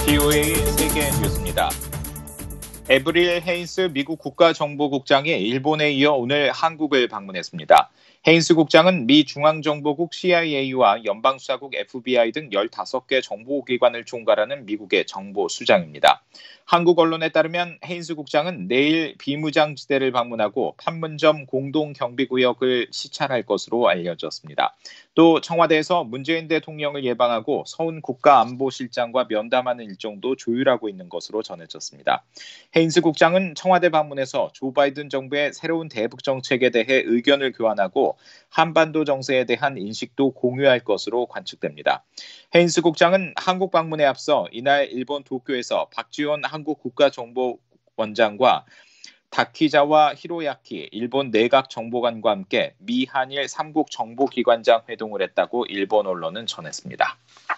VOA 세계 뉴스입니다. 에브릴 헤인스 미국 국가정보국장이 일본에 이어 오늘 한국을 방문했습니다. 헤인스 국장은 미 중앙정보국 CIA와 연방수사국 FBI 등 15개 정보기관을 총괄하는 미국의 정보수장입니다. 한국 언론에 따르면 헤인스 국장은 내일 비무장지대를 방문하고 판문점 공동경비구역을 시찰할 것으로 알려졌습니다. 또 청와대에서 문재인 대통령을 예방하고 서훈 국가안보실장과 면담하는 일정도 조율하고 있는 것으로 전해졌습니다. 헤인스 국장은 청와대 방문에서 조 바이든 정부의 새로운 대북 정책에 대해 의견을 교환하고 한반도 정세에 대한 인식도 공유할 것으로 관측됩니다. 헤인스 국장은 한국 방문에 앞서 이날 일본 도쿄에서 박지원 한국 국가정보원장과 다키자와 히로야키 일본 내각정보관과 함께 미한일 3국 정보기관장 회동을 했다고 일본 언론은 전했습니다.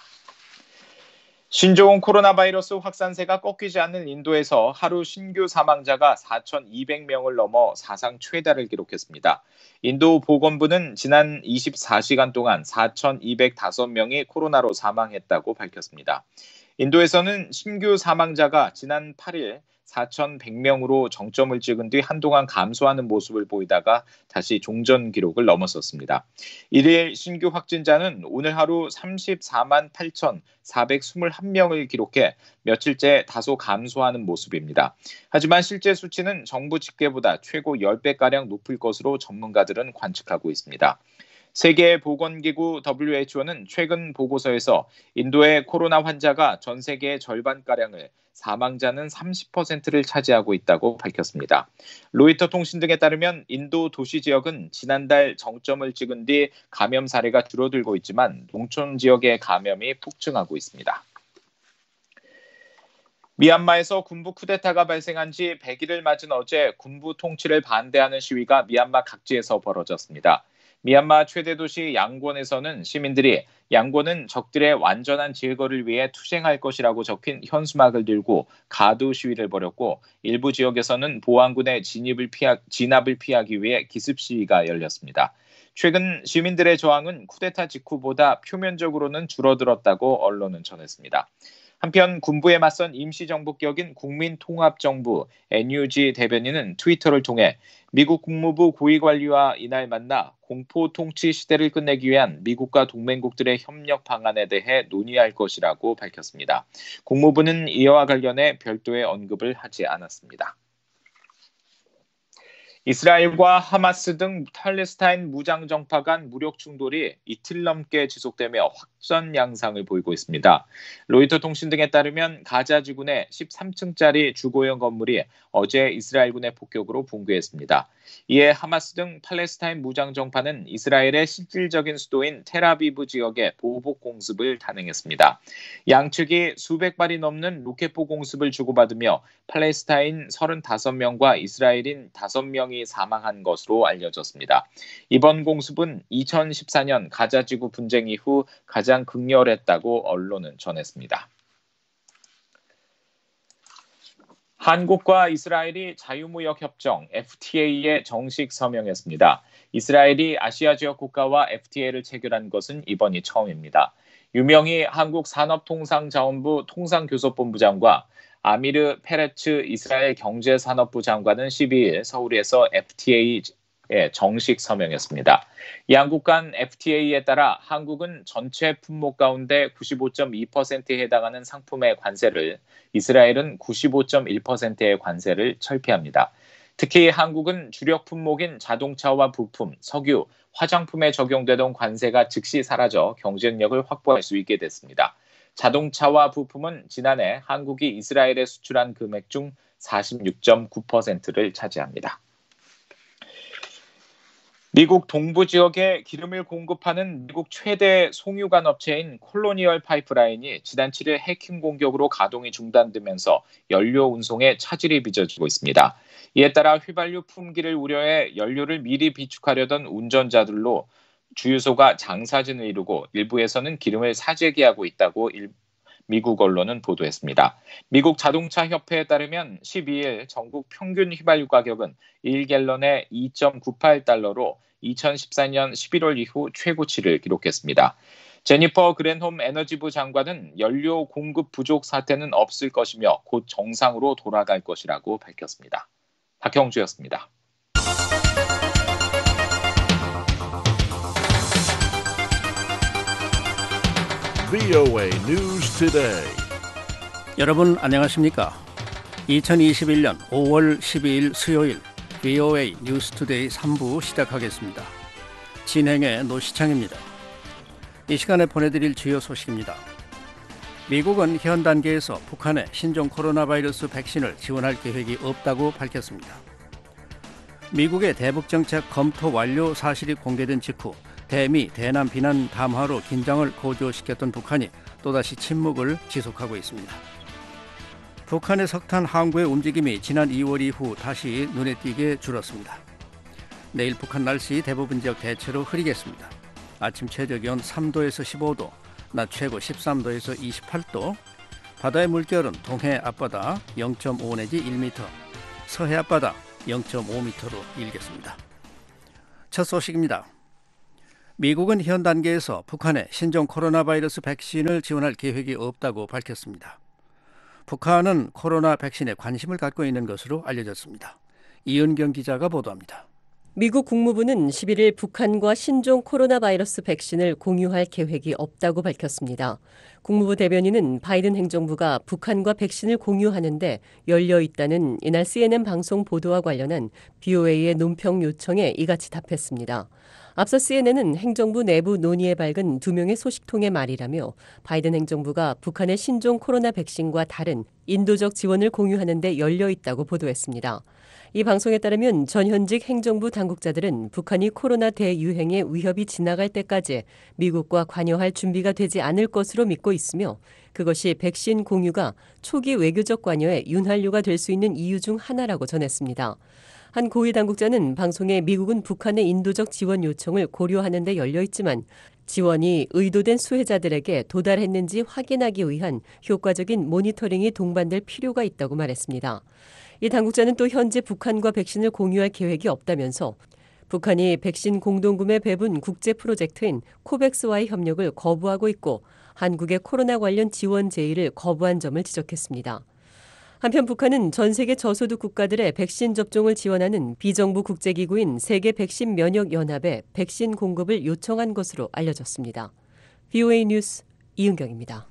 신종 코로나 바이러스 확산세가 꺾이지 않는 인도에서 하루 신규 사망자가 4,200명을 넘어 사상 최다를 기록했습니다. 인도 보건부는 지난 24시간 동안 4,205명이 코로나로 사망했다고 밝혔습니다. 인도에서는 신규 사망자가 지난 8일 4,100명으로 정점을 찍은 뒤 한동안 감소하는 모습을 보이다가 다시 종전 기록을 넘어섰습니다. 1일 신규 확진자는 오늘 하루 34만 8,421명을 기록해 며칠째 다소 감소하는 모습입니다. 하지만 실제 수치는 정부 집계보다 최고 10배가량 높을 것으로 전문가들은 관측하고 있습니다. 세계보건기구 WHO는 최근 보고서에서 인도의 코로나 환자가 전 세계의 절반가량을 사망자는 30%를 차지하고 있다고 밝혔습니다. 로이터 통신 등에 따르면 인도 도시 지역은 지난달 정점을 찍은 뒤 감염 사례가 줄어들고 있지만 농촌 지역의 감염이 폭증하고 있습니다. 미얀마에서 군부 쿠데타가 발생한 지 100일을 맞은 어제 군부 통치를 반대하는 시위가 미얀마 각지에서 벌어졌습니다. 미얀마 최대 도시 양곤에서는 시민들이 양곤은 적들의 완전한 제거를 위해 투쟁할 것이라고 적힌 현수막을 들고 가두 시위를 벌였고 일부 지역에서는 보안군의 진압을 피하기 위해 기습 시위가 열렸습니다. 최근 시민들의 저항은 쿠데타 직후보다 표면적으로는 줄어들었다고 언론은 전했습니다. 한편 군부에 맞선 임시정부격인 국민통합정부 NUG 대변인은 트위터를 통해 미국 국무부 고위관리와 이날 만나 공포통치 시대를 끝내기 위한 미국과 동맹국들의 협력 방안에 대해 논의할 것이라고 밝혔습니다. 국무부는 이와 관련해 별도의 언급을 하지 않았습니다. 이스라엘과 하마스 등 팔레스타인 무장정파 간 무력 충돌이 이틀 넘게 지속되며 확전 양상을 보이고 있습니다. 로이터 통신 등에 따르면 가자 지구 내 13층짜리 주거용 건물이 어제 이스라엘군의 폭격으로 붕괴했습니다. 이에 하마스 등 팔레스타인 무장정파는 이스라엘의 실질적인 수도인 텔아비브 지역에 보복 공습을 단행했습니다. 양측이 수백 발이 넘는 로켓포 공습을 주고받으며 팔레스타인 35명과 이스라엘인 5명이 사망한 것으로 알려졌습니다. 이번 공습은 2014년 가자지구 분쟁 이후 가장 극렬했다고 언론은 전했습니다. 한국과 이스라엘이 자유무역협정 FTA에 정식 서명했습니다. 이스라엘이 아시아 지역 국가와 FTA를 체결한 것은 이번이 처음입니다. 유명희 한국산업통상자원부 통상교섭본부장과 아미르 페레츠 이스라엘 경제산업부 장관은 12일 서울에서 FTA에 정식 서명했습니다. 양국 간 FTA에 따라 한국은 전체 품목 가운데 95.2%에 해당하는 상품의 관세를, 이스라엘은 95.1%의 관세를 철폐합니다. 특히 한국은 주력 품목인 자동차와 부품, 석유, 화장품에 적용되던 관세가 즉시 사라져 경쟁력을 확보할 수 있게 됐습니다. 자동차와 부품은 지난해 한국이 이스라엘에 수출한 금액 중 46.9%를 차지합니다. 미국 동부 지역에 기름을 공급하는 미국 최대 송유관 업체인 콜로니얼 파이프라인이 지난 7일 해킹 공격으로 가동이 중단되면서 연료 운송에 차질이 빚어지고 있습니다. 이에 따라 휘발유 품귀를 우려해 연료를 미리 비축하려던 운전자들로 주유소가 장사진을 이루고 일부에서는 기름을 사재기하고 있다고 미국 언론은 보도했습니다. 미국 자동차 협회에 따르면 12일 전국 평균 휘발유 가격은 1갤런에 2.98달러로 2014년 11월 이후 최고치를 기록했습니다. 제니퍼 그랜홈 에너지부 장관은 연료 공급 부족 사태는 없을 것이며 곧 정상으로 돌아갈 것이라고 밝혔습니다. 박형주였습니다. VOA News Today. 여러분 안녕하십니까? 2021년 5월 12일 수요일 VOA 뉴스 투데이 3부 시작하겠습니다. 진행의 노시창입니다. 이 시간에 보내드릴 주요 소식입니다. 미국은 현 단계에서 북한의 신종 코로나 바이러스 백신을 지원할 계획이 없다고 밝혔습니다. 미국의 대북 정책 검토 완료 사실이 공개된 직후 대미, 대남 비난 담화로 긴장을 고조시켰던 북한이 또다시 침묵을 지속하고 있습니다. 북한의 석탄 항구의 움직임이 지난 2월 이후 다시 눈에 띄게 줄었습니다. 내일 북한 날씨 대부분 지역 대체로 흐리겠습니다. 아침 최저기온 3도에서 15도, 낮 최고 13도에서 28도, 바다의 물결은 동해 앞바다 0.5 내지 1m, 서해 앞바다 0.5m로 일겠습니다. 첫 소식입니다. 미국은 현 단계에서 북한의 신종 코로나 바이러스 백신을 지원할 계획이 없다고 밝혔습니다. 북한은 코로나 백신에 관심을 갖고 있는 것으로 알려졌습니다. 이은경 기자가 보도합니다. 미국 국무부는 11일 북한과 신종 코로나 바이러스 백신을 공유할 계획이 없다고 밝혔습니다. 국무부 대변인은 바이든 행정부가 북한과 백신을 공유하는데 열려 있다는 이날 CNN 방송 보도와 관련한 BOA의 논평 요청에 이같이 답했습니다. 앞서 CNN은 행정부 내부 논의에 밝은 2명의 소식통의 말이라며 바이든 행정부가 북한의 신종 코로나 백신과 다른 인도적 지원을 공유하는 데 열려 있다고 보도했습니다. 이 방송에 따르면 전현직 행정부 당국자들은 북한이 코로나 대유행의 위협이 지나갈 때까지 미국과 관여할 준비가 되지 않을 것으로 믿고 있으며 그것이 백신 공유가 초기 외교적 관여의 윤활유가 될 수 있는 이유 중 하나라고 전했습니다. 한 고위 당국자는 방송에 미국은 북한의 인도적 지원 요청을 고려하는 데 열려 있지만 지원이 의도된 수혜자들에게 도달했는지 확인하기 위한 효과적인 모니터링이 동반될 필요가 있다고 말했습니다. 이 당국자는 또 현재 북한과 백신을 공유할 계획이 없다면서 북한이 백신 공동구매 배분 국제 프로젝트인 코백스와의 협력을 거부하고 있고 한국의 코로나 관련 지원 제의를 거부한 점을 지적했습니다. 한편 북한은 전 세계 저소득 국가들의 백신 접종을 지원하는 비정부 국제기구인 세계백신면역연합에 백신 공급을 요청한 것으로 알려졌습니다. VOA 뉴스 이은경입니다.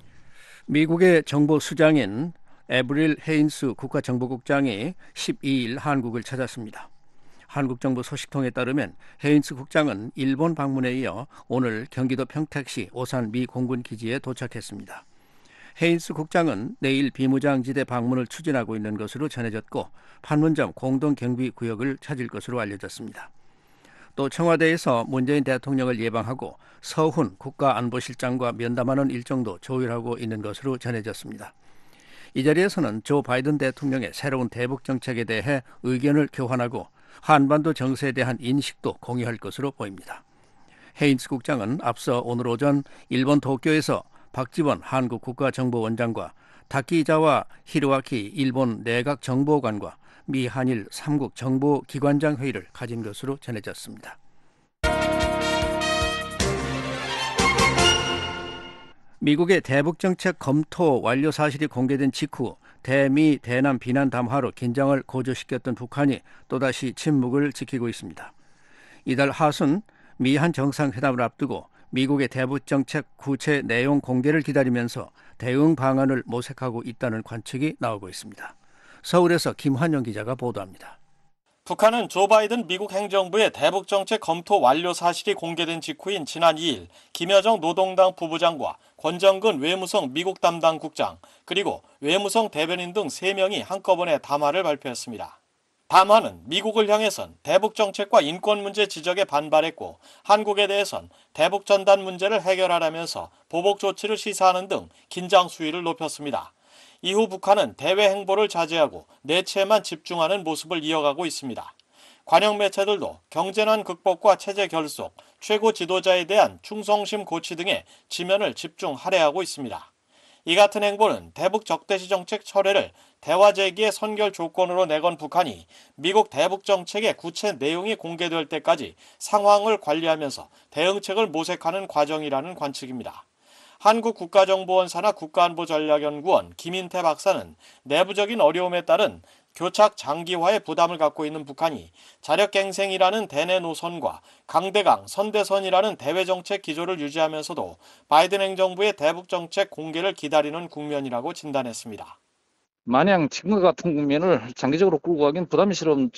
미국의 정보수장인 에브릴 헤인스 국가정보국장이 12일 한국을 찾았습니다. 한국 정부 소식통에 따르면 헤인스 국장은 일본 방문에 이어 오늘 경기도 평택시 오산 미 공군기지에 도착했습니다. 헤인스 국장은 내일 비무장지대 방문을 추진하고 있는 것으로 전해졌고 판문점 공동경비구역을 찾을 것으로 알려졌습니다. 또 청와대에서 문재인 대통령을 예방하고 서훈 국가안보실장과 면담하는 일정도 조율하고 있는 것으로 전해졌습니다. 이 자리에서는 조 바이든 대통령의 새로운 대북 정책에 대해 의견을 교환하고 한반도 정세에 대한 인식도 공유할 것으로 보입니다. 헤인스 국장은 앞서 오늘 오전 일본 도쿄에서 박지원 한국 국가정보원장과 다키자와 히로아키 일본 내각정보관과 미 한일 3국 정보기관장 회의를 가진 것으로 전해졌습니다. 미국의 대북 정책 검토 완료 사실이 공개된 직후 대미 대남 비난 담화로 긴장을 고조시켰던 북한이 또다시 침묵을 지키고 있습니다. 이달 하순 미한 정상회담을 앞두고 미국의 대북 정책 구체 내용 공개를 기다리면서 대응 방안을 모색하고 있다는 관측이 나오고 있습니다. 서울에서 김환영 기자가 보도합니다. 북한은 조 바이든 미국 행정부의 대북 정책 검토 완료 사실이 공개된 직후인 지난 2일 김여정 노동당 부부장과 권정근 외무성 미국 담당 국장 그리고 외무성 대변인 등 3명이 한꺼번에 담화를 발표했습니다. 담화는 미국을 향해선 대북 정책과 인권 문제 지적에 반발했고 한국에 대해선 대북 전단 문제를 해결하라면서 보복 조치를 시사하는 등 긴장 수위를 높였습니다. 이후 북한은 대외 행보를 자제하고 내체에만 집중하는 모습을 이어가고 있습니다. 관영 매체들도 경제난 극복과 체제 결속, 최고 지도자에 대한 충성심 고취 등의 지면을 집중 할애하고 있습니다. 이 같은 행보는 대북 적대시 정책 철회를 대화 제기의 선결 조건으로 내건 북한이 미국 대북 정책의 구체 내용이 공개될 때까지 상황을 관리하면서 대응책을 모색하는 과정이라는 관측입니다. 한국국가정보원 산하 국가안보전략연구원 김인태 박사는 내부적인 어려움에 따른 교착 장기화의 부담을 갖고 있는 북한이 자력갱생이라는 대내 노선과 강대강, 선대선이라는 대외정책 기조를 유지하면서도 바이든 행정부의 대북정책 공개를 기다리는 국면이라고 진단했습니다. 마냥 지금과 같은 국면을 장기적으로 끌고 가긴 부담스러운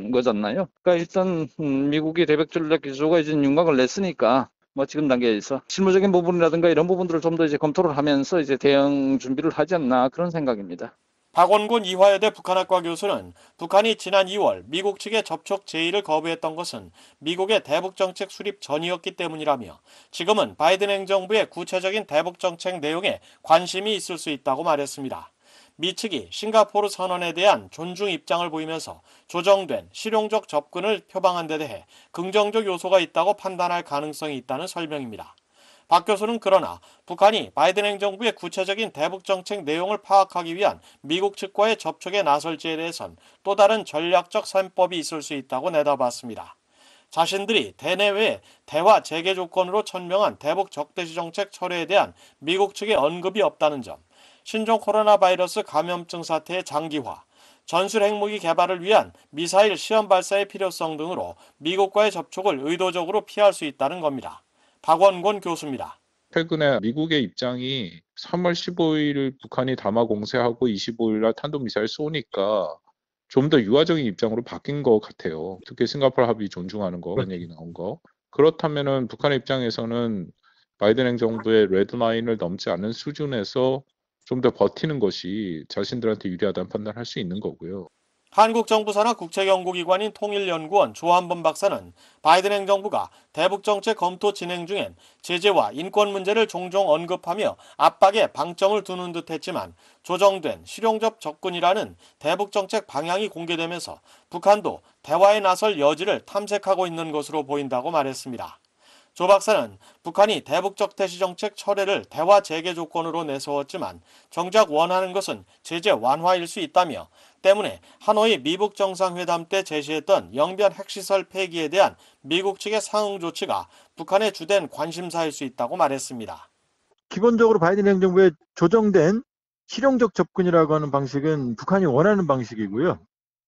거잖아요. 그러니까 일단 미국이 대북 전략 기조가 이제 윤곽을 냈으니까 지금 단계에서 실무적인 부분이라든가 이런 부분들을 좀 더 이제 검토를 하면서 이제 대응 준비를 하지 않나 그런 생각입니다. 박원곤 이화여대 북한학과 교수는 북한이 지난 2월 미국 측의 접촉 제의를 거부했던 것은 미국의 대북정책 수립 전이었기 때문이라며 지금은 바이든 행정부의 구체적인 대북정책 내용에 관심이 있을 수 있다고 말했습니다. 미 측이 싱가포르 선언에 대한 존중 입장을 보이면서 조정된 실용적 접근을 표방한 데 대해 긍정적 요소가 있다고 판단할 가능성이 있다는 설명입니다. 박 교수는 그러나 북한이 바이든 행정부의 구체적인 대북정책 내용을 파악하기 위한 미국 측과의 접촉에 나설지에 대해선 또 다른 전략적 셈법이 있을 수 있다고 내다봤습니다. 자신들이 대내외 대화 재개 조건으로 천명한 대북 적대시 정책 철회에 대한 미국 측의 언급이 없다는 점, 신종 코로나 바이러스 감염증 사태의 장기화, 전술 핵무기 개발을 위한 미사일 시험 발사의 필요성 등으로 미국과의 접촉을 의도적으로 피할 수 있다는 겁니다. 박원곤 교수입니다. 최근에 미국의 입장이 3월 15일 북한이 담화 공세하고 25일 날 탄도미사일 쏘니까 좀 더 유화적인 입장으로 바뀐 것 같아요. 특히 싱가포르 합의 존중하는 거 그런 얘기 나온 거. 그렇다면은 북한의 입장에서는 바이든 행정부의 레드라인을 넘지 않는 수준에서 좀 더 버티는 것이 자신들한테 유리하다는 판단을 할 수 있는 거고요. 한국 정부 산하 국책연구기관인 통일연구원 조한범 박사는 바이든 행정부가 대북정책 검토 진행 중엔 제재와 인권 문제를 종종 언급하며 압박에 방점을 두는 듯 했지만 조정된 실용적 접근이라는 대북정책 방향이 공개되면서 북한도 대화에 나설 여지를 탐색하고 있는 것으로 보인다고 말했습니다. 조 박사는 북한이 대북적 대시 정책 철회를 대화 재개 조건으로 내세웠지만 정작 원하는 것은 제재 완화일 수 있다며 때문에 하노이 미북 정상회담 때 제시했던 영변 핵시설 폐기에 대한 미국 측의 상응 조치가 북한의 주된 관심사일 수 있다고 말했습니다. 기본적으로 바이든 행정부의 조정된 실용적 접근이라고 하는 방식은 북한이 원하는 방식이고요.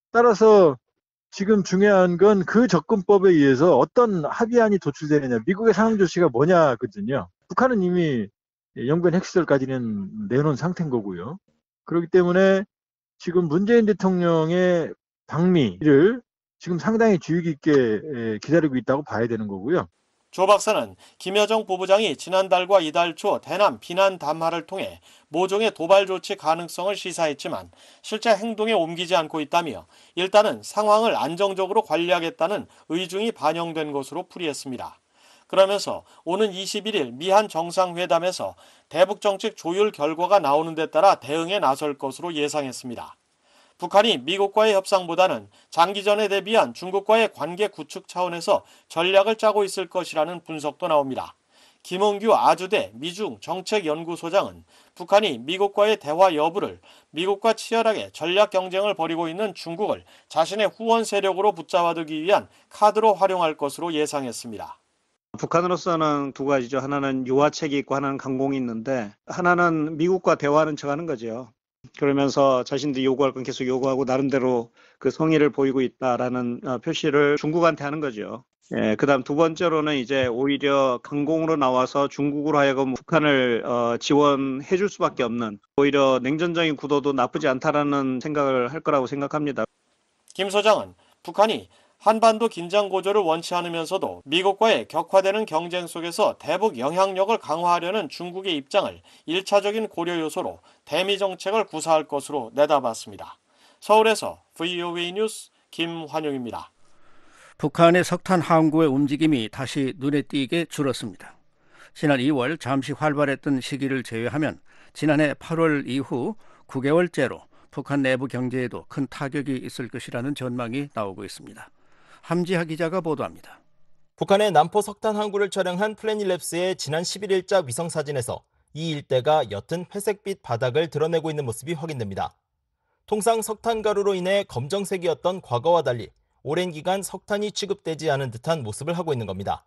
따라서 지금 중요한 건 그 접근법에 의해서 어떤 합의안이 도출되느냐, 미국의 상응 조치가 뭐냐거든요. 북한은 이미 영변 핵시설까지는 내놓은 상태인 거고요. 그렇기 때문에 지금 문재인 대통령의 방미를 지금 상당히 주의 깊게 기다리고 있다고 봐야 되는 거고요. 조 박사는 김여정 부부장이 지난달과 이달 초 대남 비난 담화를 통해 모종의 도발 조치 가능성을 시사했지만 실제 행동에 옮기지 않고 있다며 일단은 상황을 안정적으로 관리하겠다는 의중이 반영된 것으로 풀이했습니다. 그러면서 오는 21일 미한 정상회담에서 대북정책 조율 결과가 나오는 데 따라 대응에 나설 것으로 예상했습니다. 북한이 미국과의 협상보다는 장기전에 대비한 중국과의 관계 구축 차원에서 전략을 짜고 있을 것이라는 분석도 나옵니다. 김은규 아주대 미중 정책연구소장은 북한이 미국과의 대화 여부를 미국과 치열하게 전략 경쟁을 벌이고 있는 중국을 자신의 후원 세력으로 붙잡아두기 위한 카드로 활용할 것으로 예상했습니다. 북한으로서는 두 가지죠. 하나는 유화책이 있고 하나는 강공이 있는데 하나는 미국과 대화하는 척하는 거죠. 그러면서 자신들이 요구할 건 계속 요구하고 나름대로 그 성의를 보이고 있다라는 표시를 중국한테 하는 거죠. 그다음 두 번째로는 이제 오히려 강공으로 나와서 중국으로 하여금 북한을 지원해 줄 수밖에 없는 오히려 냉전적인 구도도 나쁘지 않다라는 생각을 할 거라고 생각합니다. 김 소장은 북한이 한반도 긴장 고조를 원치 않으면서도 미국과의 격화되는 경쟁 속에서 대북 영향력을 강화하려는 중국의 입장을 1차적인 고려 요소로 대미 정책을 구사할 것으로 내다봤습니다. 서울에서 VOA 뉴스 김환용입니다. 북한의 석탄 항구의 움직임이 다시 눈에 띄게 줄었습니다. 지난 2월 잠시 활발했던 시기를 제외하면 지난해 8월 이후 9개월째로 북한 내부 경제에도 큰 타격이 있을 것이라는 전망이 나오고 있습니다. 함지하 기자가 보도합니다. 북한의 남포 석탄 항구를 촬영한 플래닛랩스의 지난 11일자 위성사진에서 이 일대가 옅은 회색빛 바닥을 드러내고 있는 모습이 확인됩니다. 통상 석탄가루로 인해 검정색이었던 과거와 달리 오랜 기간 석탄이 취급되지 않은 듯한 모습을 하고 있는 겁니다.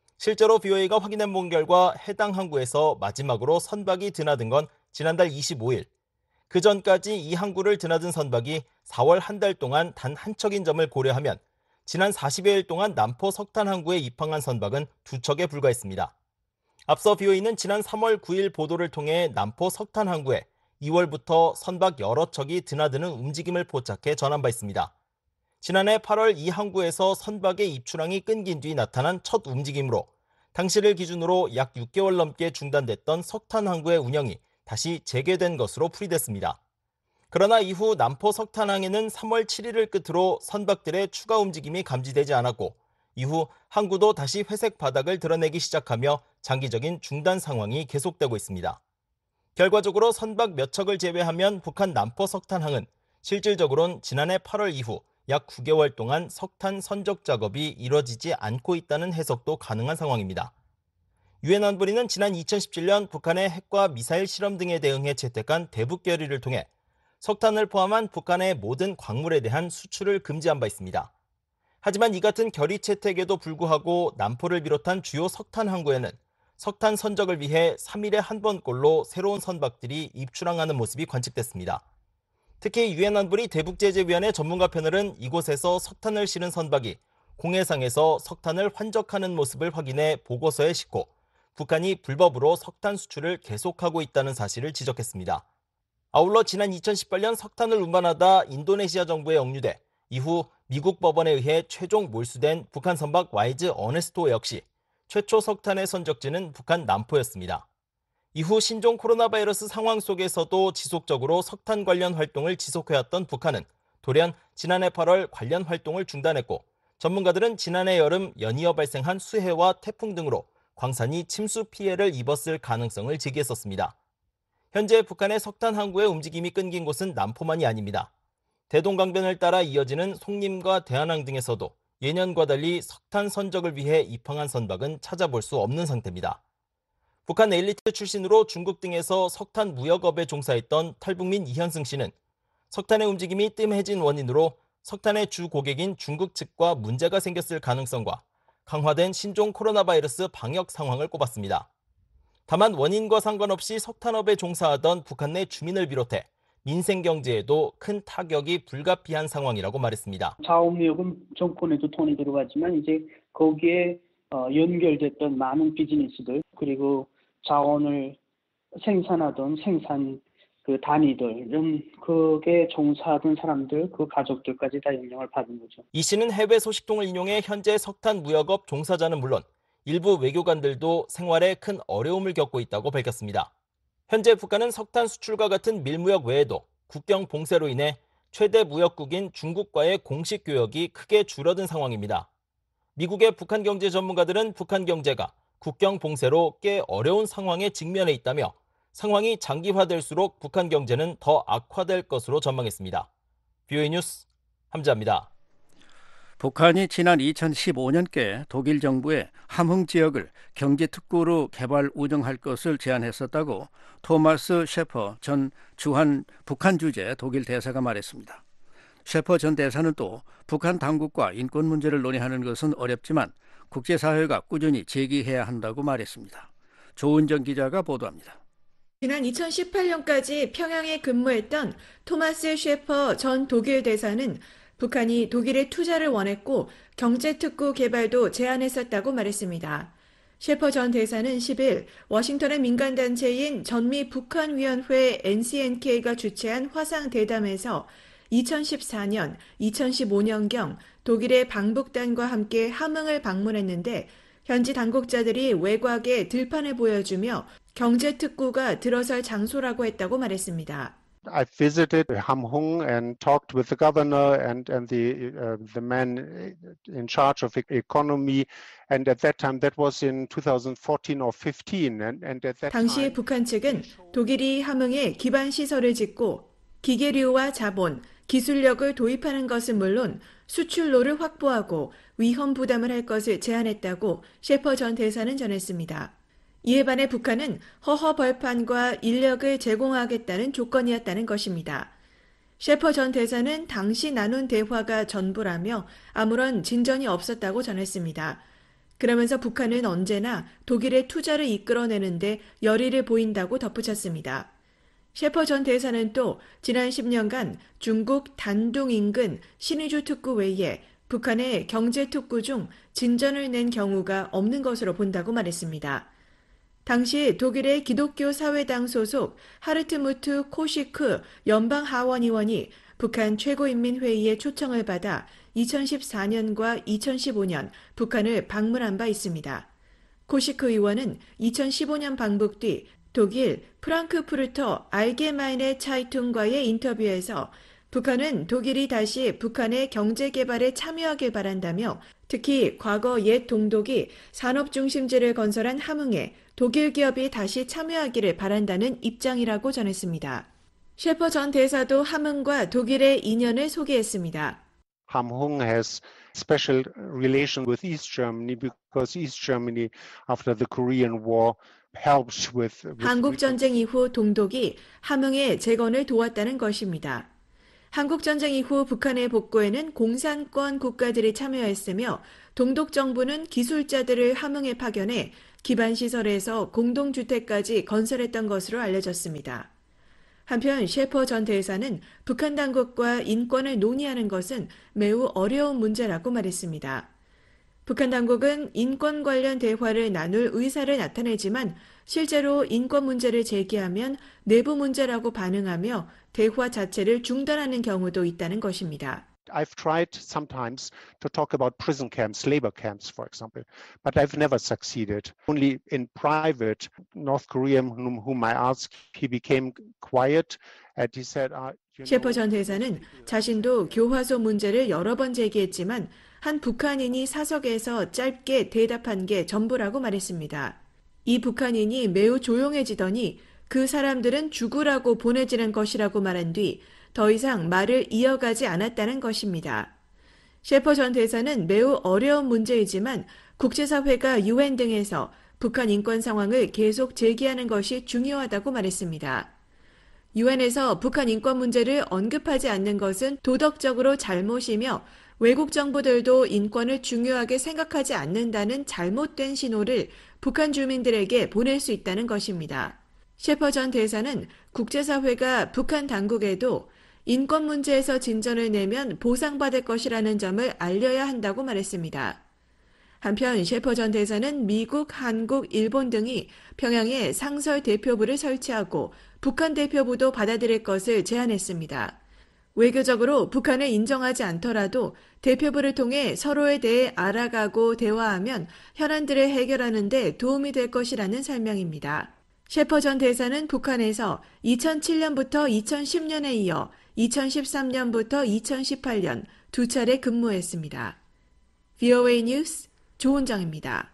실제로 BOA가 확인해 본 결과 해당 항구에서 마지막으로 선박이 드나든 건 지난달 25일. 그 전까지 이 항구를 드나든 선박이 4월 한 달 동안 단 한 척인 점을 고려하면 지난 40여일 동안 남포 석탄 항구에 입항한 선박은 2척에 불과했습니다. 앞서 BOA는 지난 3월 9일 보도를 통해 남포 석탄 항구에 2월부터 선박 여러 척이 드나드는 움직임을 포착해 전한 바 있습니다. 지난해 8월 이 항구에서 선박의 입출항이 끊긴 뒤 나타난 첫 움직임으로 당시를 기준으로 약 6개월 넘게 중단됐던 석탄 항구의 운영이 다시 재개된 것으로 풀이됐습니다. 그러나 이후 남포 석탄항에는 3월 7일을 끝으로 선박들의 추가 움직임이 감지되지 않았고 이후 항구도 다시 회색 바닥을 드러내기 시작하며 장기적인 중단 상황이 계속되고 있습니다. 결과적으로 선박 몇 척을 제외하면 북한 남포 석탄항은 실질적으로는 지난해 8월 이후 약 9개월 동안 석탄 선적 작업이 이뤄지지 않고 있다는 해석도 가능한 상황입니다. 유엔 안보리는 지난 2017년 북한의 핵과 미사일 실험 등에 대응해 채택한 대북 결의를 통해 석탄을 포함한 북한의 모든 광물에 대한 수출을 금지한 바 있습니다. 하지만 이 같은 결의 채택에도 불구하고 남포를 비롯한 주요 석탄 항구에는 석탄 선적을 위해 3일에 한 번꼴로 새로운 선박들이 입출항하는 모습이 관측됐습니다. 특히 유엔 안보리 대북제재위원회 전문가 패널은 이곳에서 석탄을 실은 선박이 공해상에서 석탄을 환적하는 모습을 확인해 보고서에 싣고 북한이 불법으로 석탄 수출을 계속하고 있다는 사실을 지적했습니다. 아울러 지난 2018년 석탄을 운반하다 인도네시아 정부에 억류돼 이후 미국 법원에 의해 최종 몰수된 북한 선박 와이즈 어네스토 역시 최초 석탄의 선적지는 북한 남포였습니다. 이후 신종 코로나 바이러스 상황 속에서도 지속적으로 석탄 관련 활동을 지속해왔던 북한은 돌연 지난해 8월 관련 활동을 중단했고 전문가들은 지난해 여름 연이어 발생한 수해와 태풍 등으로 광산이 침수 피해를 입었을 가능성을 제기했었습니다. 현재 북한의 석탄 항구의 움직임이 끊긴 곳은 남포만이 아닙니다. 대동강변을 따라 이어지는 송림과 대한항 등에서도 예년과 달리 석탄 선적을 위해 입항한 선박은 찾아볼 수 없는 상태입니다. 북한 엘리트 출신으로 중국 등에서 석탄 무역업에 종사했던 탈북민 이현승 씨는 석탄의 움직임이 뜸해진 원인으로 석탄의 주 고객인 중국 측과 문제가 생겼을 가능성과 강화된 신종 코로나 바이러스 방역 상황을 꼽았습니다. 다만 원인과 상관없이 석탄업에 종사하던 북한 내 주민을 비롯해 민생 경제에도 큰 타격이 불가피한 상황이라고 말했습니다. 자원무역은 정권에도 돈이 들어가지만 이제 거기에 연결됐던 많은 비즈니스들 그리고 자원을 생산하던 생산 그 단위들은 그게 종사하던 사람들 그 가족들까지 다 영향을 받은 거죠. 이 씨는 해외 소식통을 인용해 현재 석탄 무역업 종사자는 물론 일부 외교관들도 생활에 큰 어려움을 겪고 있다고 밝혔습니다. 현재 북한은 석탄 수출과 같은 밀무역 외에도 국경 봉쇄로 인해 최대 무역국인 중국과의 공식 교역이 크게 줄어든 상황입니다. 미국의 북한 경제 전문가들은 북한 경제가 국경 봉쇄로 꽤 어려운 상황에 직면해 있다며 상황이 장기화될수록 북한 경제는 더 악화될 것으로 전망했습니다. BOA 뉴스 함자입니다. 북한이 지난 2015년께 독일 정부에 함흥 지역을 경제특구로 개발 운영할 것을 제안했었다고 토마스 셰퍼 전 주한 북한 주재 독일 대사가 말했습니다. 셰퍼 전 대사는 또 북한 당국과 인권 문제를 논의하는 것은 어렵지만 국제사회가 꾸준히 제기해야 한다고 말했습니다. 조은정 기자가 보도합니다. 지난 2018년까지 평양에 근무했던 토마스 셰퍼 전 독일 대사는 북한이 독일의 투자를 원했고 경제특구 개발도 제안했었다고 말했습니다. 셰퍼 전 대사는 10일 워싱턴의 민간단체인 전미북한위원회 NCNK가 주최한 화상대담에서 2014년, 2015년경 독일의 방북단과 함께 함흥을 방문했는데 현지 당국자들이 외곽에 들판을 보여주며 경제특구가 들어설 장소라고 했다고 말했습니다. I visited Hamhung and talked with the governor and the man in charge of economy, and at that time that was in 2014 or 15, and at that 당시 북한 측은 독일이 함흥에 기반 시설을 짓고 기계류와 자본, 기술력을 도입하는 것은 물론 수출로를 확보하고 위험 부담을 할 것을 제안했다고 셰퍼 전 대사는 전했습니다. 이에 반해 북한은 허허 벌판과 인력을 제공하겠다는 조건이었다는 것입니다. 셰퍼 전 대사는 당시 나눈 대화가 전부라며 아무런 진전이 없었다고 전했습니다. 그러면서 북한은 언제나 독일의 투자를 이끌어내는데 열의를 보인다고 덧붙였습니다. 셰퍼 전 대사는 또 지난 10년간 중국 단둥 인근 신의주 특구 외에 북한의 경제 특구 중 진전을 낸 경우가 없는 것으로 본다고 말했습니다. 당시 독일의 기독교 사회당 소속 하르트무트 코시크 연방하원의원이 북한 최고인민회의의 초청을 받아 2014년과 2015년 북한을 방문한 바 있습니다. 코시크 의원은 2015년 방북 뒤 독일 프랑크푸르터 알게마이네 차이퉁과의 인터뷰에서 북한은 독일이 다시 북한의 경제 개발에 참여하길 바란다며 특히 과거 옛 동독이 산업 중심지를 건설한 함흥에 독일 기업이 다시 참여하기를 바란다는 입장이라고 전했습니다. 셰퍼 전 대사도 함흥과 독일의 인연을 소개했습니다. Hamhung has special relation with East Germany because East Germany after the Korean War helps with 한국 전쟁 이후 동독이 함흥의 재건을 도왔다는 것입니다. 한국 전쟁 이후 북한의 복구에는 공산권 국가들이 참여했으며 동독 정부는 기술자들을 함흥에 파견해 기반시설에서 공동주택까지 건설했던 것으로 알려졌습니다. 한편 셰퍼 전 대사는 북한 당국과 인권을 논의하는 것은 매우 어려운 문제라고 말했습니다. 북한 당국은 인권 관련 대화를 나눌 의사를 나타내지만 실제로 인권 문제를 제기하면 내부 문제라고 반응하며 대화 자체를 중단하는 경우도 있다는 것입니다. I've tried sometimes to talk about prison camps, labor camps, for example, but I've never succeeded. Only in private, North Korean whom I asked, he became quiet and he said, 셰퍼 전 대사는 자신도 교화소 문제를 여러 번 제기했지만 한 북한인이 사석에서 짧게 대답한 게 전부라고 말했습니다. 이 북한인이 매우 조용해지더니 그 사람들은 죽으라고 보내지는 것이라고 말한 뒤 더 이상 말을 이어가지 않았다는 것입니다. 셰퍼 전 대사는 매우 어려운 문제이지만 국제사회가 UN 등에서 북한 인권 상황을 계속 제기하는 것이 중요하다고 말했습니다. UN에서 북한 인권 문제를 언급하지 않는 것은 도덕적으로 잘못이며 외국 정부들도 인권을 중요하게 생각하지 않는다는 잘못된 신호를 북한 주민들에게 보낼 수 있다는 것입니다. 셰퍼 전 대사는 국제사회가 북한 당국에도 인권 문제에서 진전을 내면 보상받을 것이라는 점을 알려야 한다고 말했습니다. 한편 셰퍼 전 대사는 미국, 한국, 일본 등이 평양에 상설 대표부를 설치하고 북한 대표부도 받아들일 것을 제안했습니다. 외교적으로 북한을 인정하지 않더라도 대표부를 통해 서로에 대해 알아가고 대화하면 현안들을 해결하는 데 도움이 될 것이라는 설명입니다. 셰퍼 전 대사는 북한에서 2007년부터 2010년에 이어 2013년부터 2018년 두 차례 근무했습니다. VOA 뉴스 조은정입니다.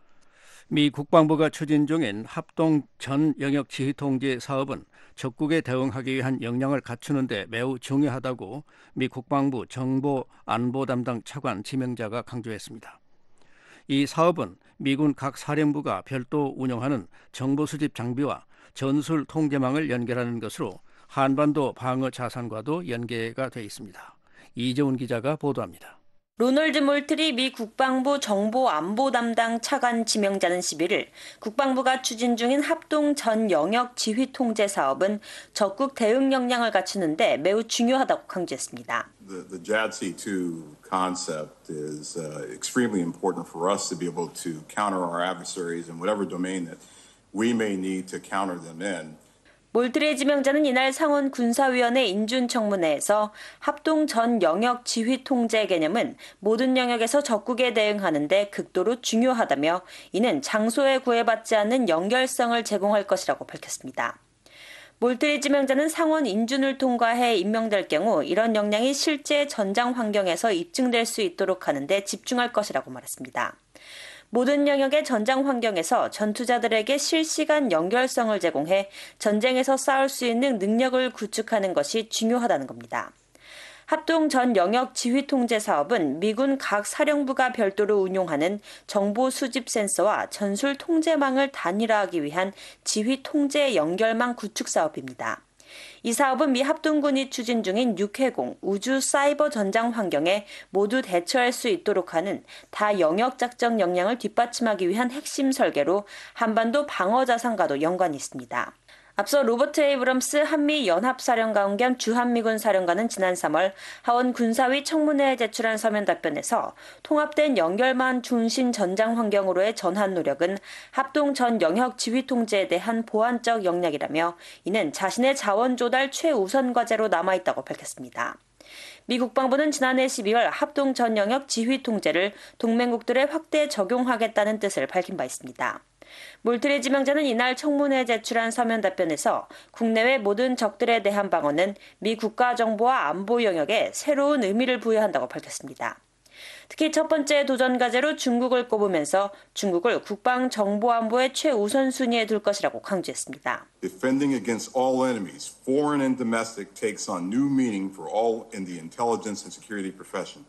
미 국방부가 추진 중인 합동 전 영역 지휘 통제 사업은 적국에 대응하기 위한 역량을 갖추는 데 매우 중요하다고 미 국방부 정보 안보 담당 차관 지명자가 강조했습니다. 이 사업은 미군 각 사령부가 별도 운영하는 정보 수집 장비와 전술 통제망을 연결하는 것으로 한반도 방어 자산과도 연계가 돼 있습니다. 이재훈 기자가 보도합니다. 로널드 몰트리 미 국방부 정보 안보 담당 차관 지명자는 11일 국방부가 추진 중인 합동 전 영역 지휘 통제 사업은 적국 대응 역량을 갖추는 데 매우 중요하다고 강조했습니다. The JADC2 concept is extremely important for us to be able to counter our adversaries in whatever domain that we may need to counter them in. 몰트리 지명자는 이날 상원 군사위원회 인준청문회에서 합동 전 영역 지휘 통제 개념은 모든 영역에서 적국에 대응하는 데 극도로 중요하다며 이는 장소에 구애받지 않는 연결성을 제공할 것이라고 밝혔습니다. 몰트리 지명자는 상원 인준을 통과해 임명될 경우 이런 역량이 실제 전장 환경에서 입증될 수 있도록 하는 데 집중할 것이라고 말했습니다. 모든 영역의 전장 환경에서 전투자들에게 실시간 연결성을 제공해 전쟁에서 싸울 수 있는 능력을 구축하는 것이 중요하다는 겁니다. 합동 전 영역 지휘 통제 사업은 미군 각 사령부가 별도로 운용하는 정보 수집 센서와 전술 통제망을 단일화하기 위한 지휘 통제 연결망 구축 사업입니다. 이 사업은 미 합동군이 추진 중인 육해공, 우주 사이버 전장 환경에 모두 대처할 수 있도록 하는 다영역 작전 역량을 뒷받침하기 위한 핵심 설계로 한반도 방어 자산과도 연관이 있습니다. 앞서 로버트 에이브럼스 한미연합사령관 겸 주한미군 사령관은 지난 3월 하원 군사위 청문회에 제출한 서면 답변에서 통합된 연결망 중심 전장 환경으로의 전환 노력은 합동 전 영역 지휘 통제에 대한 보완적 역량이라며 이는 자신의 자원 조달 최우선 과제로 남아있다고 밝혔습니다. 미 국방부는 지난해 12월 합동 전 영역 지휘 통제를 동맹국들에 확대 적용하겠다는 뜻을 밝힌 바 있습니다. 몰트리 지명자는 이날 청문회에 제출한 서면 답변에서 국내외 모든 적들에 대한 방어는 미 국가정보와 안보 영역에 새로운 의미를 부여한다고 밝혔습니다. 특히 첫 번째 도전 과제로 중국을 꼽으면서 중국을 국방정보안보의 최우선 순위에 둘 것이라고 강조했습니다. Defending against all enemies, foreign and domestic, takes on new meaning for all in the intelligence and security profession.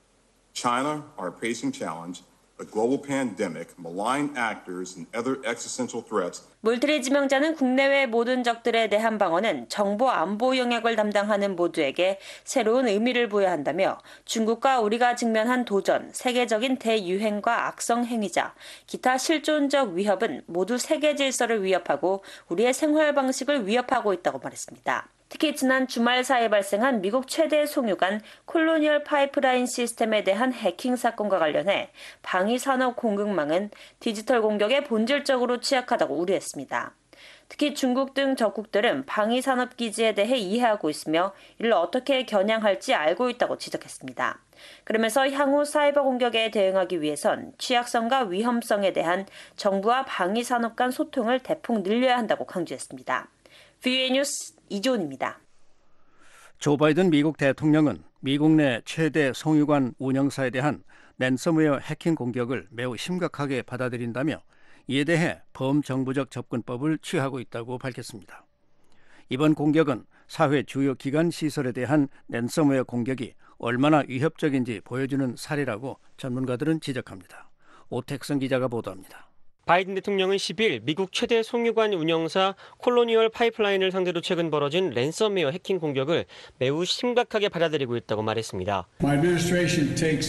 China, our pacing challenge, a global pandemic, malign actors, and other existential threats. 몰트리 지명자는 국내외 모든 적들에 대한 방어는 정보 안보 영역을 담당하는 모두에게 새로운 의미를 부여한다며 중국과 우리가 직면한 도전, 세계적인 대유행과 악성 행위자, 기타 실존적 위협은 모두 세계 질서를 위협하고 우리의 생활 방식을 위협하고 있다고 말했습니다. 특히 지난 주말 사이에 발생한 미국 최대 송유관 콜로니얼 파이프라인 시스템에 대한 해킹 사건과 관련해 방위산업 공급망은 디지털 공격에 본질적으로 취약하다고 우려했습니다. 특히 중국 등 적국들은 방위산업 기지에 대해 이해하고 있으며 이를 어떻게 겨냥할지 알고 있다고 지적했습니다. 그러면서 향후 사이버 공격에 대응하기 위해선 취약성과 위험성에 대한 정부와 방위산업 간 소통을 대폭 늘려야 한다고 강조했습니다. VOA 뉴스 이조은입니다. 조 바이든 미국 대통령은 미국 내 최대 송유관 운영사에 대한 랜섬웨어 해킹 공격을 매우 심각하게 받아들인다며 이에 대해 범정부적 접근법을 취하고 있다고 밝혔습니다. 이번 공격은 사회 주요 기관 시설에 대한 랜섬웨어 공격이 얼마나 위협적인지 보여주는 사례라고 전문가들은 지적합니다. 오택성 기자가 보도합니다. 바이든 대통령은 10일 미국 최대 송유관 운영사 콜로니얼 파이프라인을 상대로 최근 벌어진 랜섬웨어 해킹 공격을 매우 심각하게 받아들이고 있다고 말했습니다. My administration takes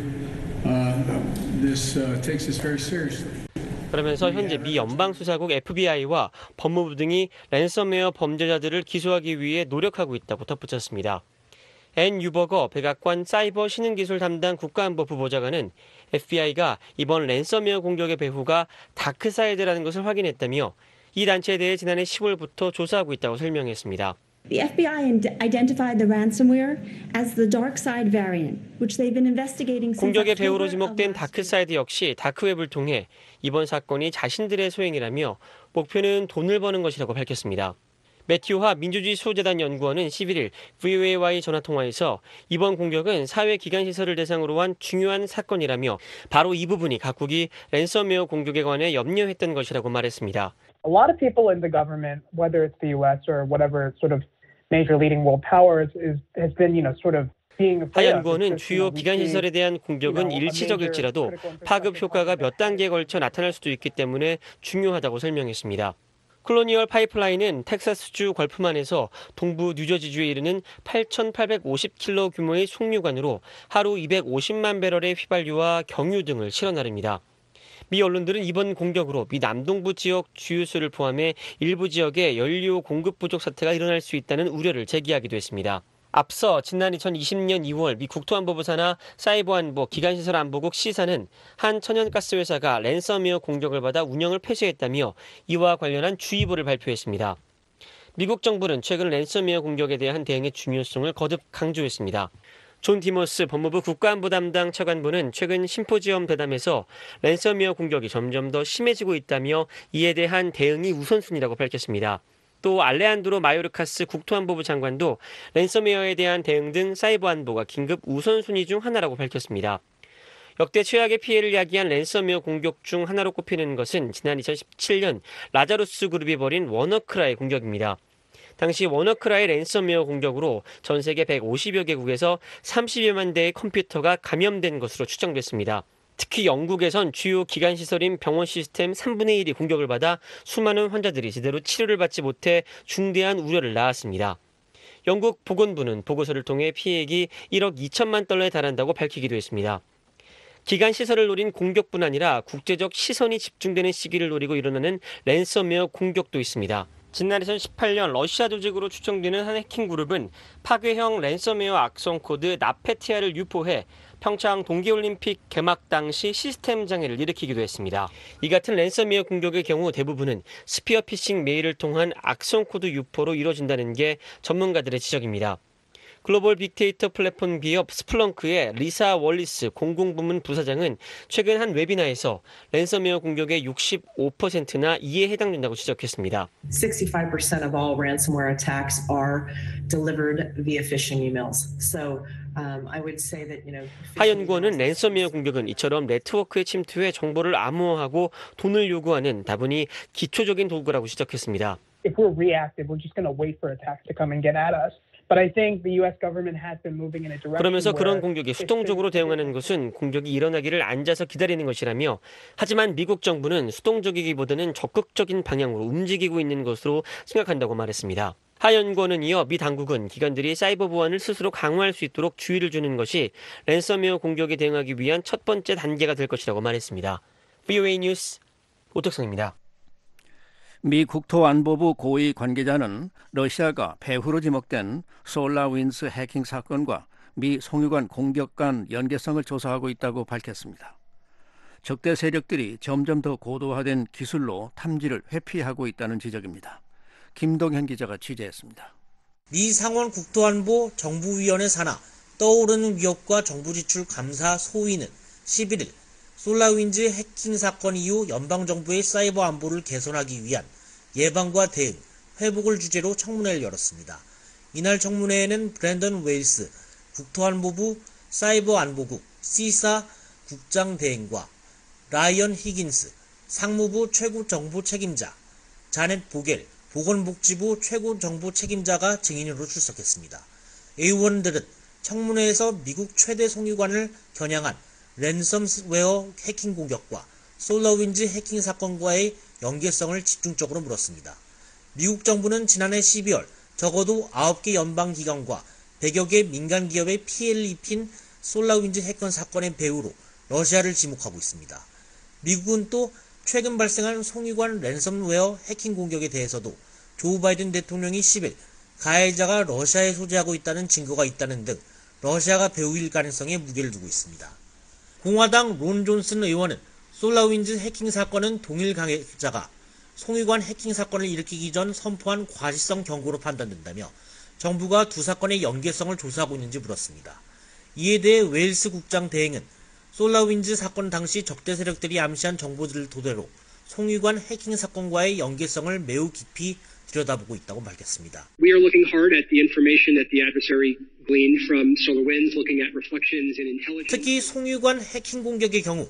this very seriously. 그러면서 현재 미 연방수사국 FBI와 법무부 등이 랜섬웨어 범죄자들을 기소하기 위해 노력하고 있다고 덧붙였습니다. 앤 유버거 백악관 사이버 신흥기술 담당 국가안보 부보좌관은 FBI가 이번 랜섬웨어 공격의 배후가 다크사이드라는 것을 확인했다며 이 단체에 대해 지난해 10월부터 조사하고 있다고 설명했습니다. The FBI identified the ransomware as the dark side variant, which they've been investigating since 공격의 배후로 October of 지목된 last year. 다크사이드 역시 다크웹을 통해 이번 사건이 자신들의 소행이라며 목표는 돈을 버는 것이라고 밝혔습니다. 매튜하 민주주의 수호재단 연구원은 11일 VOA와의 전화통화에서 이번 공격은 사회기관시설을 대상으로 한 중요한 사건이라며 바로 이 부분이 각국이 랜섬웨어 공격에 관해 염려했던 것이라고 말했습니다. A lot of people in the government, whether it's the U.S. or whatever sort of major leading world powers, has been, sort of 하 연구원은 주요 기관시설에 대한 공격은 일시적일지라도 파급 효과가 몇 단계에 걸쳐 나타날 수도 있기 때문에 중요하다고 설명했습니다. 콜로니얼 파이프라인은 텍사스주 걸프만에서 동부 뉴저지주에 이르는 8,850킬로 규모의 송유관으로 하루 250만 배럴의 휘발유와 경유 등을 실어 나릅니다. 미 언론들은 이번 공격으로 미 남동부 지역 주유소를 포함해 일부 지역에 연료 공급 부족 사태가 일어날 수 있다는 우려를 제기하기도 했습니다. 앞서 지난 2020년 2월 미 국토안보부 산하 사이버안보 기간시설안보국 C사는 한 천연가스 회사가 랜섬웨어 공격을 받아 운영을 폐쇄했다며 이와 관련한 주의보를 발표했습니다. 미국 정부는 최근 랜섬웨어 공격에 대한 대응의 중요성을 거듭 강조했습니다. 존 디머스 법무부 국가안보 담당 차관보는 최근 심포지엄 대담에서 랜섬웨어 공격이 점점 더 심해지고 있다며 이에 대한 대응이 우선순위라고 밝혔습니다. 또 알레한드로 마요르카스 국토안보부 장관도 랜섬웨어에 대한 대응 등 사이버 안보가 긴급 우선순위 중 하나라고 밝혔습니다. 역대 최악의 피해를 야기한 랜섬웨어 공격 중 하나로 꼽히는 것은 지난 2017년 라자루스 그룹이 벌인 워너크라의 공격입니다. 당시 워너크라이 랜섬웨어 공격으로 전 세계 150여 개국에서 30여만 대의 컴퓨터가 감염된 것으로 추정됐습니다. 특히 영국에선 주요 기관시설인 병원 시스템 3분의 1이 공격을 받아 수많은 환자들이 제대로 치료를 받지 못해 중대한 우려를 낳았습니다. 영국 보건부는 보고서를 통해 피해액이 1억 2천만 달러에 달한다고 밝히기도 했습니다. 기관 시설을 노린 공격뿐 아니라 국제적 시선이 집중되는 시기를 노리고 일어나는 랜섬웨어 공격도 있습니다. 지난 2018년 러시아 조직으로 추정되는 한 해킹 그룹은 파괴형 랜섬웨어 악성 코드 나페티아를 유포해 평창 동계올림픽 개막 당시 시스템 장애를 일으키기도 했습니다. 이 같은 랜섬웨어 공격의 경우 대부분은 스피어 피싱 메일을 통한 악성 코드 유포로 이뤄진다는 게 전문가들의 지적입니다. 글로벌 빅데이터 플랫폼 기업 스플렁크의 리사 월리스 공공부문 부사장은 최근 한 웨비나에서 랜섬웨어 공격의 65%나 이에 해당된다고 지적했습니다. 65% of all ransomware attacks are delivered via phishing emails. So I would say that, 하 연구원은 랜섬웨어 공격은 이처럼 네트워크에 침투해 정보를 암호화하고 돈을 요구하는 다분히 기초적인 도구라고 지적했습니다. If we're reactive, we're just going to wait for attacks to come and get at us. But I think the U.S. government has been moving in a direction. 그러면서 그런 공격에 수동적으로 대응하는 것은 공격이 일어나기를 앉아서 기다리는 것이라며, 하지만 미국 정부는 수동적이기보다는 적극적인 방향으로 움직이고 있는 것으로 생각한다고 말했습니다. 하 연구원은 이어 미 당국은 기관들이 사이버 보안을 스스로 강화할 수 있도록 주의를 주는 것이 랜섬웨어 공격에 대응하기 위한 첫 번째 단계가 될 것이라고 말했습니다. VOA 뉴스 오택성입니다. 미 국토안보부 고위 관계자는 러시아가 배후로 지목된 솔라윈즈 해킹 사건과 미 송유관 공격 간 연계성을 조사하고 있다고 밝혔습니다. 적대 세력들이 점점 더 고도화된 기술로 탐지를 회피하고 있다는 지적입니다. 김동현 기자가 취재했습니다. 미 상원 국토안보 정부위원회 산하 떠오르는 위협과 정부 지출 감사 소위는 11일 솔라윈즈 해킹 사건 이후 연방정부의 사이버 안보를 개선하기 위한 예방과 대응, 회복을 주제로 청문회를 열었습니다. 이날 청문회에는 브랜던 웨일스 국토안보부 사이버 안보국 시사 국장 대행과 라이언 히긴스 상무부 최고 정보 책임자, 자넷 보겔 보건복지부 최고 정보 책임자가 증인으로 출석했습니다. 의원들은 청문회에서 미국 최대 송유관을 겨냥한 랜섬웨어 해킹 공격과 솔라윈즈 해킹 사건과의 연계성을 집중적으로 물었습니다. 미국 정부는 지난해 12월 적어도 9개 연방기관과 100여 개 민간기업에 피해를 입힌 솔라윈즈 해킹 사건의 배후로 러시아를 지목하고 있습니다. 미국은 또 최근 발생한 송유관 랜섬웨어 해킹 공격에 대해서도 조 바이든 대통령이 10일 가해자가 러시아에 소재하고 있다는 증거가 있다는 등 러시아가 배후일 가능성에 무게를 두고 있습니다. 공화당 론 존슨 의원은 솔라윈즈 해킹 사건은 동일 가해자가 송유관 해킹 사건을 일으키기 전 선포한 과시성 경고로 판단된다며 정부가 두 사건의 연계성을 조사하고 있는지 물었습니다. 이에 대해 웨일스 국장 대행은 솔라윈즈 사건 당시 적대 세력들이 암시한 정보들을 토대로 송유관 해킹 사건과의 연계성을 매우 깊이 들여다보고 있다고 밝혔습니다. We are looking hard at the information that the adversary gleaned from SolarWinds, looking at reflections in intelligence. 특히 송유관 해킹 공격의 경우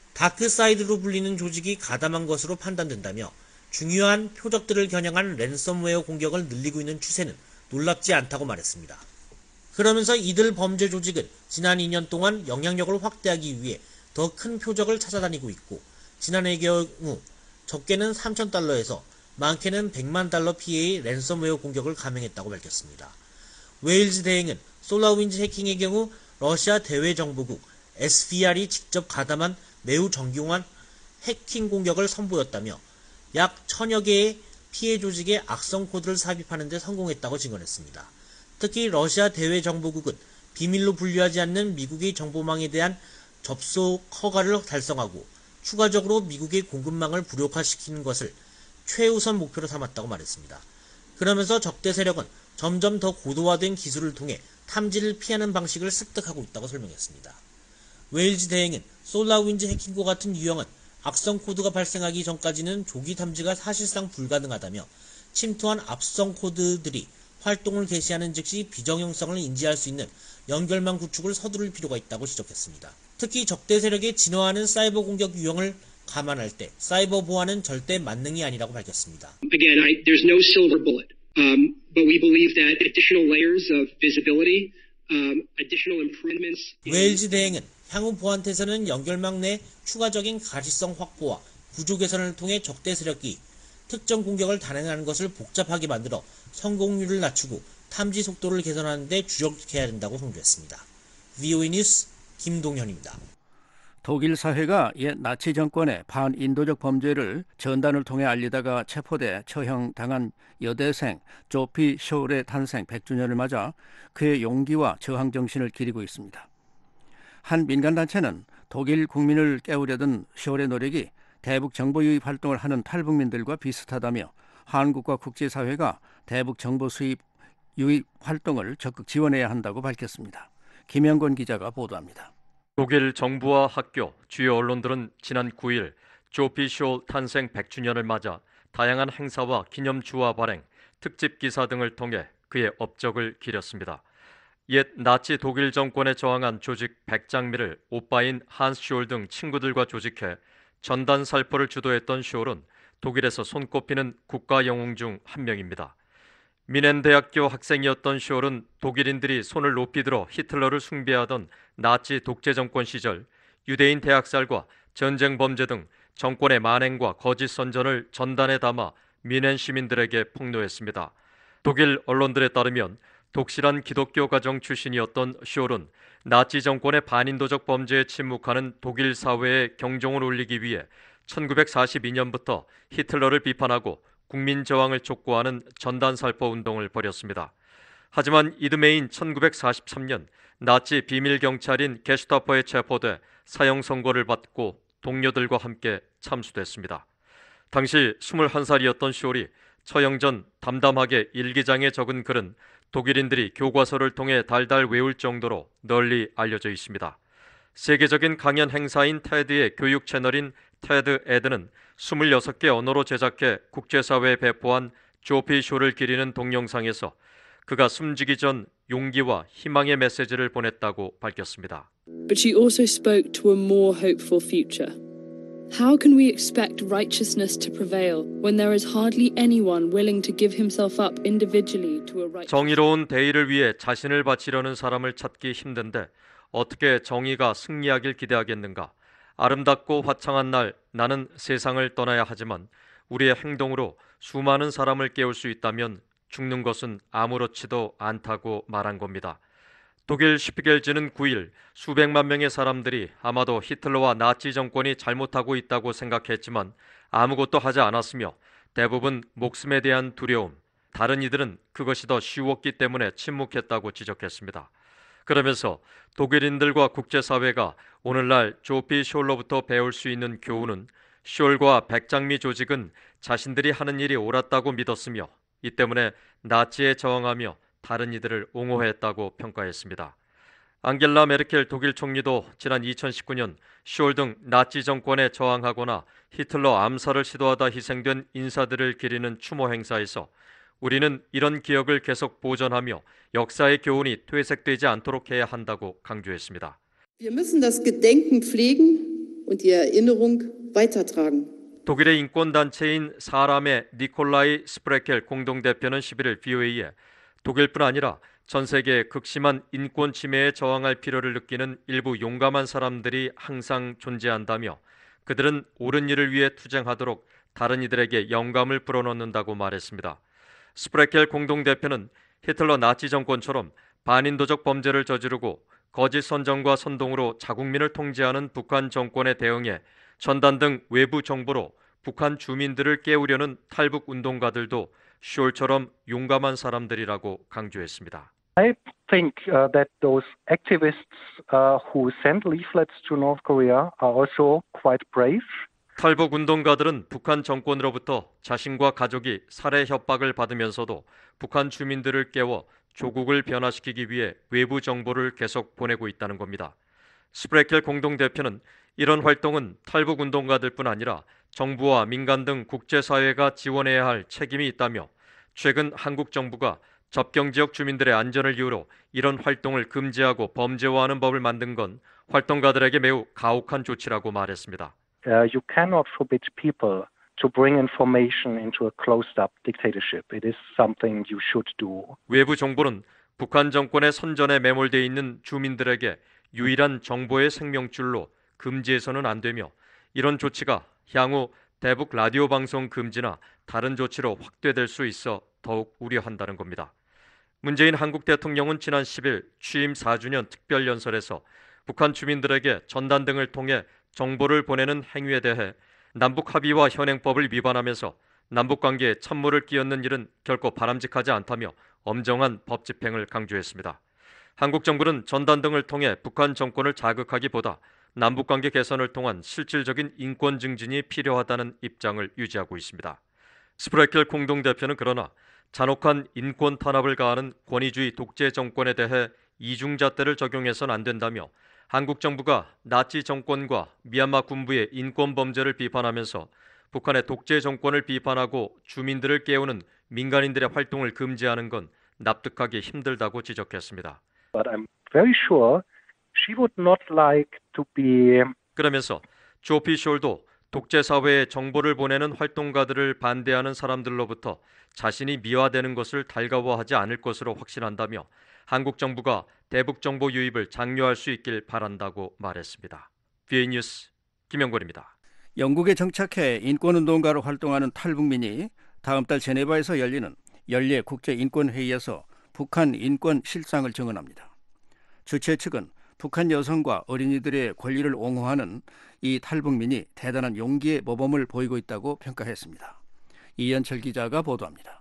다크사이드로 불리는 조직이 가담한 것으로 판단된다며 중요한 표적들을 겨냥한 랜섬웨어 공격을 늘리고 있는 추세는 놀랍지 않다고 말했습니다. 그러면서 이들 범죄 조직은 지난 2년 동안 영향력을 확대하기 위해 더 큰 표적을 찾아다니고 있고 지난해의 경우 적게는 $3,000에서 많게는 $1,000,000 피해의 랜섬웨어 공격을 감행했다고 밝혔습니다. 웨일즈 대행은 솔라윈즈 해킹의 경우 러시아 대외정보국 SVR이 직접 가담한 매우 정교한 해킹 공격을 선보였다며 약 1,000여 개의 피해 조직의 악성 코드를 삽입하는 데 성공했다고 증언했습니다. 특히 러시아 대외정보국은 비밀로 분류하지 않는 미국의 정보망에 대한 접속 허가를 달성하고 추가적으로 미국의 공급망을 불력화시키는 것을 최우선 목표로 삼았다고 말했습니다. 그러면서 적대 세력은 점점 더 고도화된 기술을 통해 탐지를 피하는 방식을 습득하고 있다고 설명했습니다. 웨일즈 대행은 솔라윈즈 해킹과 같은 유형은 악성 코드가 발생하기 전까지는 조기 탐지가 사실상 불가능하다며 침투한 악성 코드들이 활동을 개시하는 즉시 비정형성을 인지할 수 있는 연결망 구축을 서두를 필요가 있다고 지적했습니다. 특히 적대 세력의 진화하는 사이버 공격 유형을 감안할 때 사이버 보안은 절대 만능이 아니라고 밝혔습니다. Again, there's no silver bullet, But we believe that additional layers of visibility, additional improvements. 웨일즈 대행은 향후 보안 태세는 연결망 내 추가적인 가시성 확보와 구조 개선을 통해 적대 세력이 특정 공격을 단행하는 것을 복잡하게 만들어 성공률을 낮추고 탐지 속도를 개선하는 데 주력해야 된다고 강조했습니다. VOA 뉴스 김동현입니다. 독일 사회가 옛 나치 정권의 반인도적 범죄를 전단을 통해 알리다가 체포돼 처형당한 여대생 조피 쇼울의 탄생 100주년을 맞아 그의 용기와 저항 정신을 기리고 있습니다. 한 민간단체는 독일 국민을 깨우려던 쇼울의 노력이 대북 정보 유입 활동을 하는 탈북민들과 비슷하다며 한국과 국제사회가 대북 정보 수입 유입 활동을 적극 지원해야 한다고 밝혔습니다. 김영권 기자가 보도합니다. 독일 정부와 학교, 주요 언론들은 지난 9일 조피 쇼울 탄생 100주년을 맞아 다양한 행사와 기념주화 발행, 특집 기사 등을 통해 그의 업적을 기렸습니다. 옛 나치 독일 정권에 저항한 조직 백장미를 오빠인 한스 쇼울 등 친구들과 조직해 전단 살포를 주도했던 쇼울은 독일에서 손꼽히는 국가 영웅 중 한 명입니다. 미넨 대학교 학생이었던 쇼울은 독일인들이 손을 높이 들어 히틀러를 숭배하던 나치 독재 정권 시절 유대인 대학살과 전쟁 범죄 등 정권의 만행과 거짓 선전을 전단에 담아 미넨 시민들에게 폭로했습니다. 독일 언론들에 따르면 독실한 기독교 가정 출신이었던 쇼울은 나치 정권의 반인도적 범죄에 침묵하는 독일 사회에 경종을 울리기 위해 1942년부터 히틀러를 비판하고 국민 저항을 촉구하는 전단 살포 운동을 벌였습니다. 하지만 이듬해인 1943년 나치 비밀 경찰인 게슈타포에 체포돼 사형 선고를 받고 동료들과 함께 참수됐습니다. 당시 21살이었던 쇼울이 처형 전 담담하게 일기장에 적은 글은 독일인들이 교과서를 통해 달달 외울 정도로 널리 알려져 있습니다. 세계적인 강연 행사인 테드의 교육 채널인 테드 에드는 26개 언어로 제작해 국제사회에 배포한 조피 쇼를 기리는 동영상에서 그가 숨지기 전 용기와 희망의 메시지를 보냈다고 밝혔습니다. But she also spoke to a more hopeful future. How can we expect righteousness to prevail when there is hardly anyone willing to give himself up individually to a righteous... 정의로운 대의를 위해 자신을 바치려는 사람을 찾기 힘든데 어떻게 정의가 승리하길 기대하겠는가? 아름답고 화창한 날 나는 세상을 떠나야 하지만 우리의 행동으로 수많은 사람을 깨울 수 있다면 죽는 것은 아무렇지도 않다고 말한 겁니다. 독일 슈피겔지는 9일 수백만 명의 사람들이 아마도 히틀러와 나치 정권이 잘못하고 있다고 생각했지만 아무것도 하지 않았으며 대부분 목숨에 대한 두려움, 다른 이들은 그것이 더 쉬웠기 때문에 침묵했다고 지적했습니다. 그러면서 독일인들과 국제사회가 오늘날 조피 쇼울로부터 배울 수 있는 교훈은 쇼울과 백장미 조직은 자신들이 하는 일이 옳았다고 믿었으며 이 때문에 나치에 저항하며 다른 이들을 옹호했다고 평가했습니다. 앙겔라 메르켈 독일 총리도 지난 2019년 쇼울 등 나치 정권에 저항하거나 히틀러 암살을 시도하다 희생된 인사들을 기리는 추모 행사에서 우리는 이런 기억을 계속 보존하며 역사의 교훈이 퇴색되지 않도록 해야 한다고 강조했습니다. Wir müssen das Gedenken pflegen und die Erinnerung weitertragen. 독일의 인권단체인 사람의 니콜라이 스프레켈 공동대표는 11일 VOA에 독일뿐 아니라 전 세계의 극심한 인권 침해에 저항할 필요를 느끼는 일부 용감한 사람들이 항상 존재한다며 그들은 옳은 일을 위해 투쟁하도록 다른 이들에게 영감을 불어넣는다고 말했습니다. 스프레켈 공동대표는 히틀러 나치 정권처럼 반인도적 범죄를 저지르고 거짓 선전과 선동으로 자국민을 통제하는 북한 정권에 대응해 전단 등 외부 정보로 북한 주민들을 깨우려는 탈북 운동가들도 쇼울처럼 용감한 사람들이라고 강조했습니다. I think that those activists who send leaflets to North Korea are also quite brave. 탈북 운동가들은 북한 정권으로부터 자신과 가족이 살해 협박을 받으면서도 북한 주민들을 깨워 조국을 변화시키기 위해 외부 정보를 계속 보내고 있다는 겁니다. 스프레켈 공동대표는 이런 활동은 탈북 운동가들뿐 아니라 정부와 민간 등 국제사회가 지원해야 할 책임이 있다며 최근 한국 정부가 접경지역 주민들의 안전을 이유로 이런 활동을 금지하고 범죄화하는 법을 만든 건 활동가들에게 매우 가혹한 조치라고 말했습니다. You cannot forbid people to bring information into a closed-up dictatorship. It is something you should do. 외부 정보는 북한 정권의 선전에 매몰돼 있는 주민들에게 유일한 정보의 생명줄로 금지해서는 안 되며 이런 조치가 향후 대북 라디오 방송 금지나 다른 조치로 확대될 수 있어 더욱 우려한다는 겁니다. 문재인 한국 대통령은 지난 10일 취임 4주년 특별연설에서 북한 주민들에게 전단 등을 통해 정보를 보내는 행위에 대해 남북 합의와 현행법을 위반하면서 남북관계에 찬물을 끼얹는 일은 결코 바람직하지 않다며 엄정한 법 집행을 강조했습니다. 한국 정부는 전단 등을 통해 북한 정권을 자극하기보다 남북관계 개선을 통한 실질적인 인권 증진이 필요하다는 입장을 유지하고 있습니다. 스프레켈 공동대표는 그러나 잔혹한 인권 탄압을 가하는 권위주의 독재 정권에 대해 이중잣대를 적용해서는 안 된다며 한국 정부가 나치 정권과 미얀마 군부의 인권 범죄를 비판하면서 북한의 독재 정권을 비판하고 주민들을 깨우는 민간인들의 활동을 금지하는 건 납득하기 힘들다고 지적했습니다. But I'm very sure she would not like to be. 그러면서 조피 숄도 독재 사회에 정보를 보내는 활동가들을 반대하는 사람들로부터 자신이 미화되는 것을 달가워하지 않을 것으로 확신한다며 한국 정부가 대북 정보 유입을 장려할 수 있길 바란다고 말했습니다. VA 뉴스 김영권입니다. 영국에 정착해 인권운동가로 활동하는 탈북민이 다음 달 제네바에서 열리는 연례 국제인권회의에서 북한 인권 실상을 증언합니다. 주최 측은 북한 여성과 어린이들의 권리를 옹호하는 이 탈북민이 대단한 용기의 모범을 보이고 있다고 평가했습니다. 이현철 기자가 보도합니다.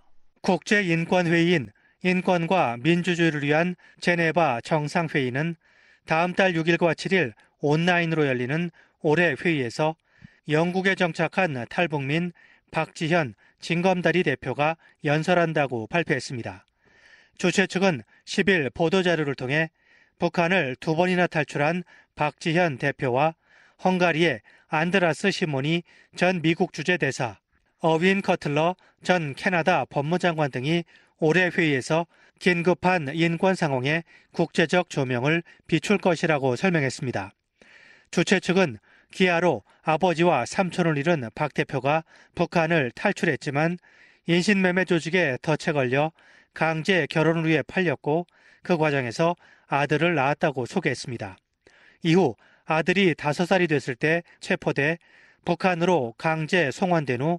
국제인권회의인 인권과 민주주의를 위한 제네바 정상회의는 다음 달 6일과 7일 온라인으로 열리는 올해 회의에서 영국에 정착한 탈북민 박지현 징검다리 대표가 연설한다고 발표했습니다. 주최 측은 10일 보도자료를 통해 북한을 2번이나 탈출한 박지현 대표와 헝가리의 안드라스 시모니 전 미국 주재대사, 어윈 커틀러 전 캐나다 법무장관 등이 올해 회의에서 긴급한 인권 상황에 국제적 조명을 비출 것이라고 설명했습니다. 주최 측은 기아로 아버지와 삼촌을 잃은 박 대표가 북한을 탈출했지만 인신매매 조직에 덫에 걸려 강제 결혼을 위해 팔렸고 그 과정에서 아들을 낳았다고 소개했습니다. 이후 아들이 5살이 됐을 때 체포돼 북한으로 강제 송환된 후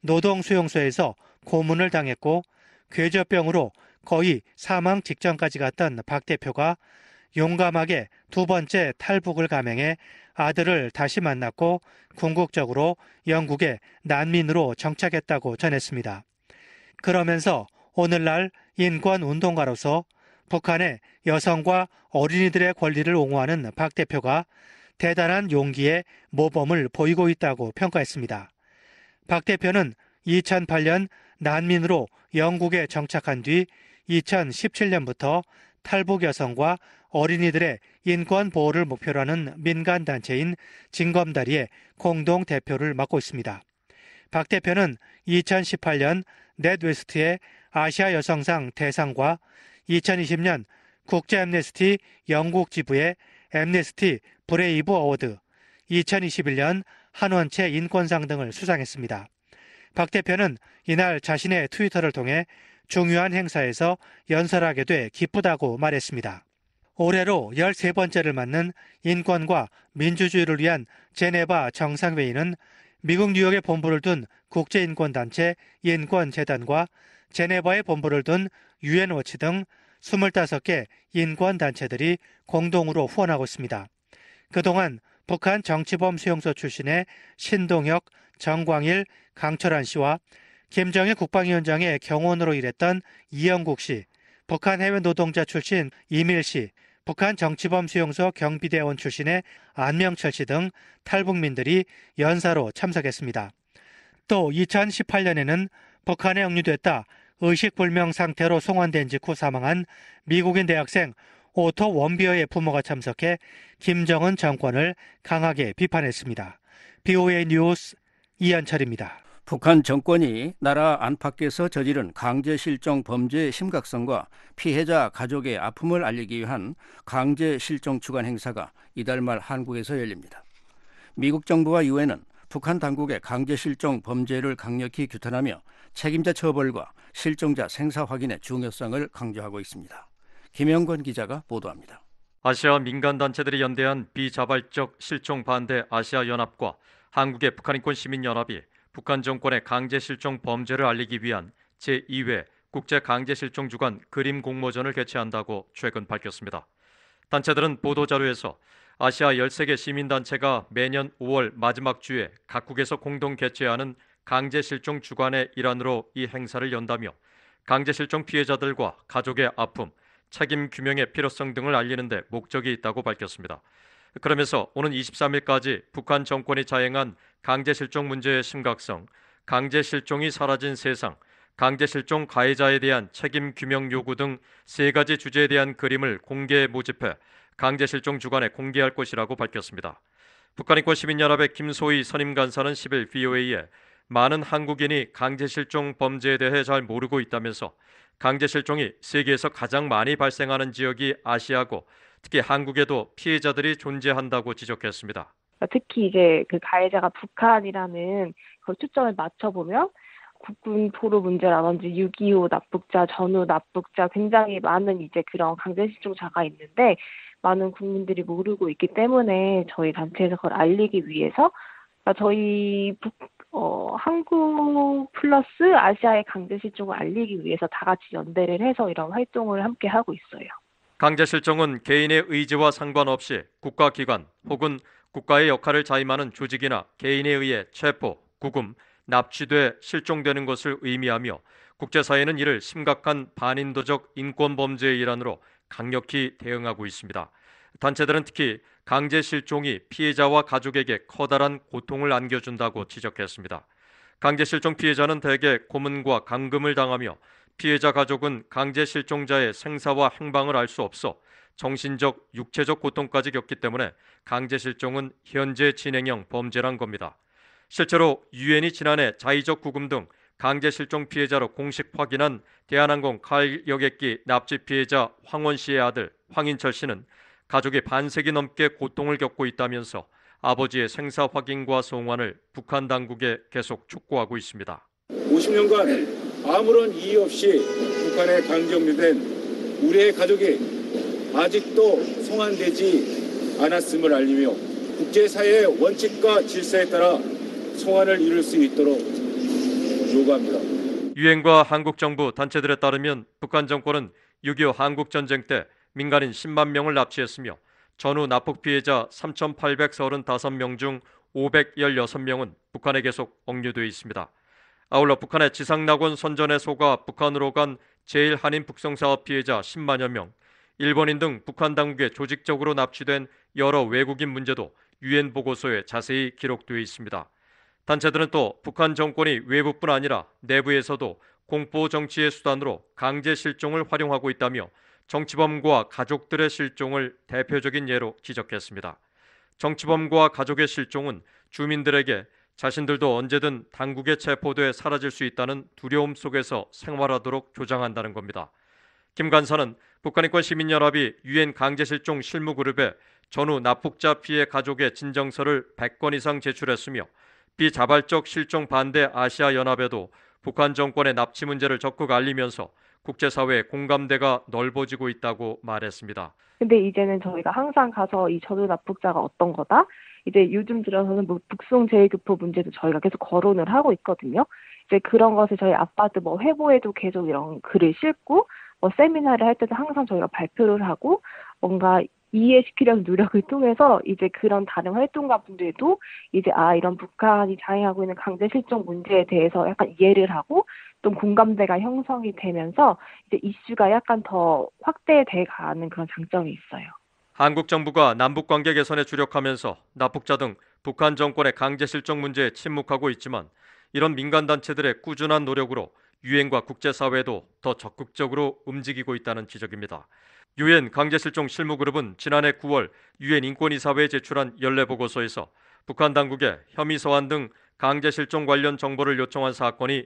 노동수용소에서 고문을 당했고 궤저병으로 거의 사망 직전까지 갔던 박 대표가 용감하게 2번째 탈북을 감행해 아들을 다시 만났고 궁극적으로 영국에 난민으로 정착했다고 전했습니다. 그러면서 오늘날 인권운동가로서 북한의 여성과 어린이들의 권리를 옹호하는 박 대표가 대단한 용기의 모범을 보이고 있다고 평가했습니다. 박 대표는 2008년 난민으로 영국에 정착한 뒤 2017년부터 탈북 여성과 어린이들의 인권 보호를 단체로 하는 민간단체인 징검다리의 공동대표를 맡고 있습니다. 박 대표는 2018년 넷웨스트의 아시아 여성상 대상과 2020년 국제 앰네스티 영국 지부의 앰네스티 브레이브 어워드, 2021년 한원채 인권상 등을 수상했습니다. 박 대표는 이날 자신의 트위터를 통해 중요한 행사에서 연설하게 돼 기쁘다고 말했습니다. 올해로 13번째를 맞는 인권과 민주주의를 위한 제네바 정상회의는 미국 뉴욕에 본부를 둔 국제인권단체 인권재단과 제네바에 본부를 둔 유엔워치 등 25개 인권단체들이 공동으로 후원하고 있습니다. 그동안 북한 정치범 수용소 출신의 신동혁, 정광일, 강철한 씨와 김정일 국방위원장의 경호원으로 일했던 이영국 씨, 북한 해외 노동자 출신 이밀 씨, 북한 정치범 수용소 경비대원 출신의 안명철 씨 등 탈북민들이 연사로 참석했습니다. 또 2018년에는 북한에 억류됐다 의식불명 상태로 송환된 직후 사망한 미국인 대학생 오토 원비어의 부모가 참석해 김정은 정권을 강하게 비판했습니다. BOA 뉴스 이현철입니다. 북한 정권이 나라 안팎에서 저지른 강제 실종 범죄의 심각성과 피해자 가족의 아픔을 알리기 위한 강제 실종 주간 행사가 이달 말 한국에서 열립니다. 미국 정부와 유엔은 북한 당국의 강제 실종 범죄를 강력히 규탄하며 책임자 처벌과 실종자 생사 확인의 중요성을 강조하고 있습니다. 김영권 기자가 보도합니다. 아시아 민간단체들이 연대한 비자발적 실종 반대 아시아연합과 한국의 북한인권시민연합이 북한 정권의 강제 실종 범죄를 알리기 위한 제2회 국제강제실종주간 그림 공모전을 개최한다고 최근 밝혔습니다. 단체들은 보도자료에서 아시아 13개 시민단체가 매년 5월 마지막 주에 각국에서 공동 개최하는 강제실종 주간의 일환으로 이 행사를 연다며 강제실종 피해자들과 가족의 아픔, 책임 규명의 필요성 등을 알리는 데 목적이 있다고 밝혔습니다. 그러면서 오는 23일까지 북한 정권이 자행한 강제실종 문제의 심각성, 강제실종이 사라진 세상, 강제실종 가해자에 대한 책임 규명 요구 등 3가지 주제에 대한 그림을 공개 모집해 강제실종 주간에 공개할 것이라고 밝혔습니다. 북한인권시민연합의 김소희 선임간사는 10일 VOA에 많은 한국인이 강제실종 범죄에 대해 잘 모르고 있다면서 강제실종이 세계에서 가장 많이 발생하는 지역이 아시아고 특히 한국에도 피해자들이 존재한다고 지적했습니다. 특히 이제 그 가해자가 북한이라는 그 초점을 맞춰보면 국군 포로 문제라든지 6.25 납북자, 전후 납북자 굉장히 많은 이제 그런 강제실종자가 있는데 많은 국민들이 모르고 있기 때문에 저희 단체에서 그걸 알리기 위해서 저희 한국 플러스 아시아의 강제실종을 알리기 위해서 다 같이 연대를 해서 이런 활동을 함께 하고 있어요. 강제실종은 개인의 의지와 상관없이 국가기관 혹은 국가의 역할을 자임하는 조직이나 개인에 의해 체포, 구금, 납치돼 실종되는 것을 의미하며 국제사회는 이를 심각한 반인도적 인권범죄의 일환으로 강력히 대응하고 있습니다. 단체들은 특히 강제 실종이 피해자와 가족에게 커다란 고통을 안겨준다고 지적했습니다. 강제 실종 피해자는 대개 고문과 감금을 당하며 피해자 가족은 강제 실종자의 생사와 행방을 알 수 없어 정신적, 육체적 고통까지 겪기 때문에 강제 실종은 현재 진행형 범죄란 겁니다. 실제로 유엔이 지난해 자의적 구금 등 강제 실종 피해자로 공식 확인한 대한항공 칼 여객기 납치 피해자 황원 씨의 아들 황인철 씨는 가족이 반세기 넘게 고통을 겪고 있다면서 아버지의 생사 확인과 송환을 북한 당국에 계속 촉구하고 있습니다. 50년간 아무런 이의 없이 북한에 강제업류된 우리의 가족이 아직도 송환되지 않았음을 알리며 국제사회의 원칙과 질서에 따라 송환을 이룰 수 있도록 요구합니다. 유엔과 한국 정부 단체들에 따르면 북한 정권은 6.25 한국전쟁 때 민간인 10만 명을 납치했으며 전후 납북 피해자 3,835명 중 516명은 북한에 계속 억류되어 있습니다. 아울러 북한의 지상낙원 선전에 속아 북한으로 간 제1한인 북송사업 피해자 10만여 명, 일본인 등 북한 당국에 조직적으로 납치된 여러 외국인 문제도 유엔 보고서에 자세히 기록되어 있습니다. 단체들은 또 북한 정권이 외부뿐 아니라 내부에서도 공포 정치의 수단으로 강제 실종을 활용하고 있다며 정치범과 가족들의 실종을 대표적인 예로 지적했습니다. 정치범과 가족의 실종은 주민들에게 자신들도 언제든 당국에 체포돼 사라질 수 있다는 두려움 속에서 생활하도록 조장한다는 겁니다. 김 간사는 북한인권시민연합이 유엔 강제실종 실무그룹에 전후 납북자 피해 가족의 진정서를 100건 이상 제출했으며 비자발적 실종 반대 아시아연합에도 북한 정권의 납치 문제를 적극 알리면서 국제사회의 공감대가 넓어지고 있다고 말했습니다. 근데 이제는 저희가 항상 가서 이 전후 납북자가 어떤 거다? 이제 요즘 들어서는 뭐 북송 재교포 문제도 저희가 계속 거론을 하고 있거든요. 이제 그런 것을 저희 아빠도 뭐 회보에도 계속 이런 글을 싣고 뭐 세미나를 할 때도 항상 저희가 발표를 하고 뭔가 이해시키려는 노력을 통해서 이제 그런 다른 활동가분들도 이제 이런 북한이 자행하고 있는 강제 실종 문제에 대해서 약간 이해를 하고 좀 공감대가 형성이 되면서 이제 이슈가 약간 더 확대돼 가는 그런 장점이 있어요. 한국 정부가 남북 관계 개선에 주력하면서 납북자 등 북한 정권의 강제 실종 문제에 침묵하고 있지만 이런 민간 단체들의 꾸준한 노력으로 유엔과 국제사회도 더 적극적으로 움직이고 있다는 지적입니다. 유엔 강제실종 실무그룹은 지난해 9월 유엔 인권이사회에 제출한 연례 보고서에서 북한 당국에 혐의 서한 등 강제실종 관련 정보를 요청한 사건이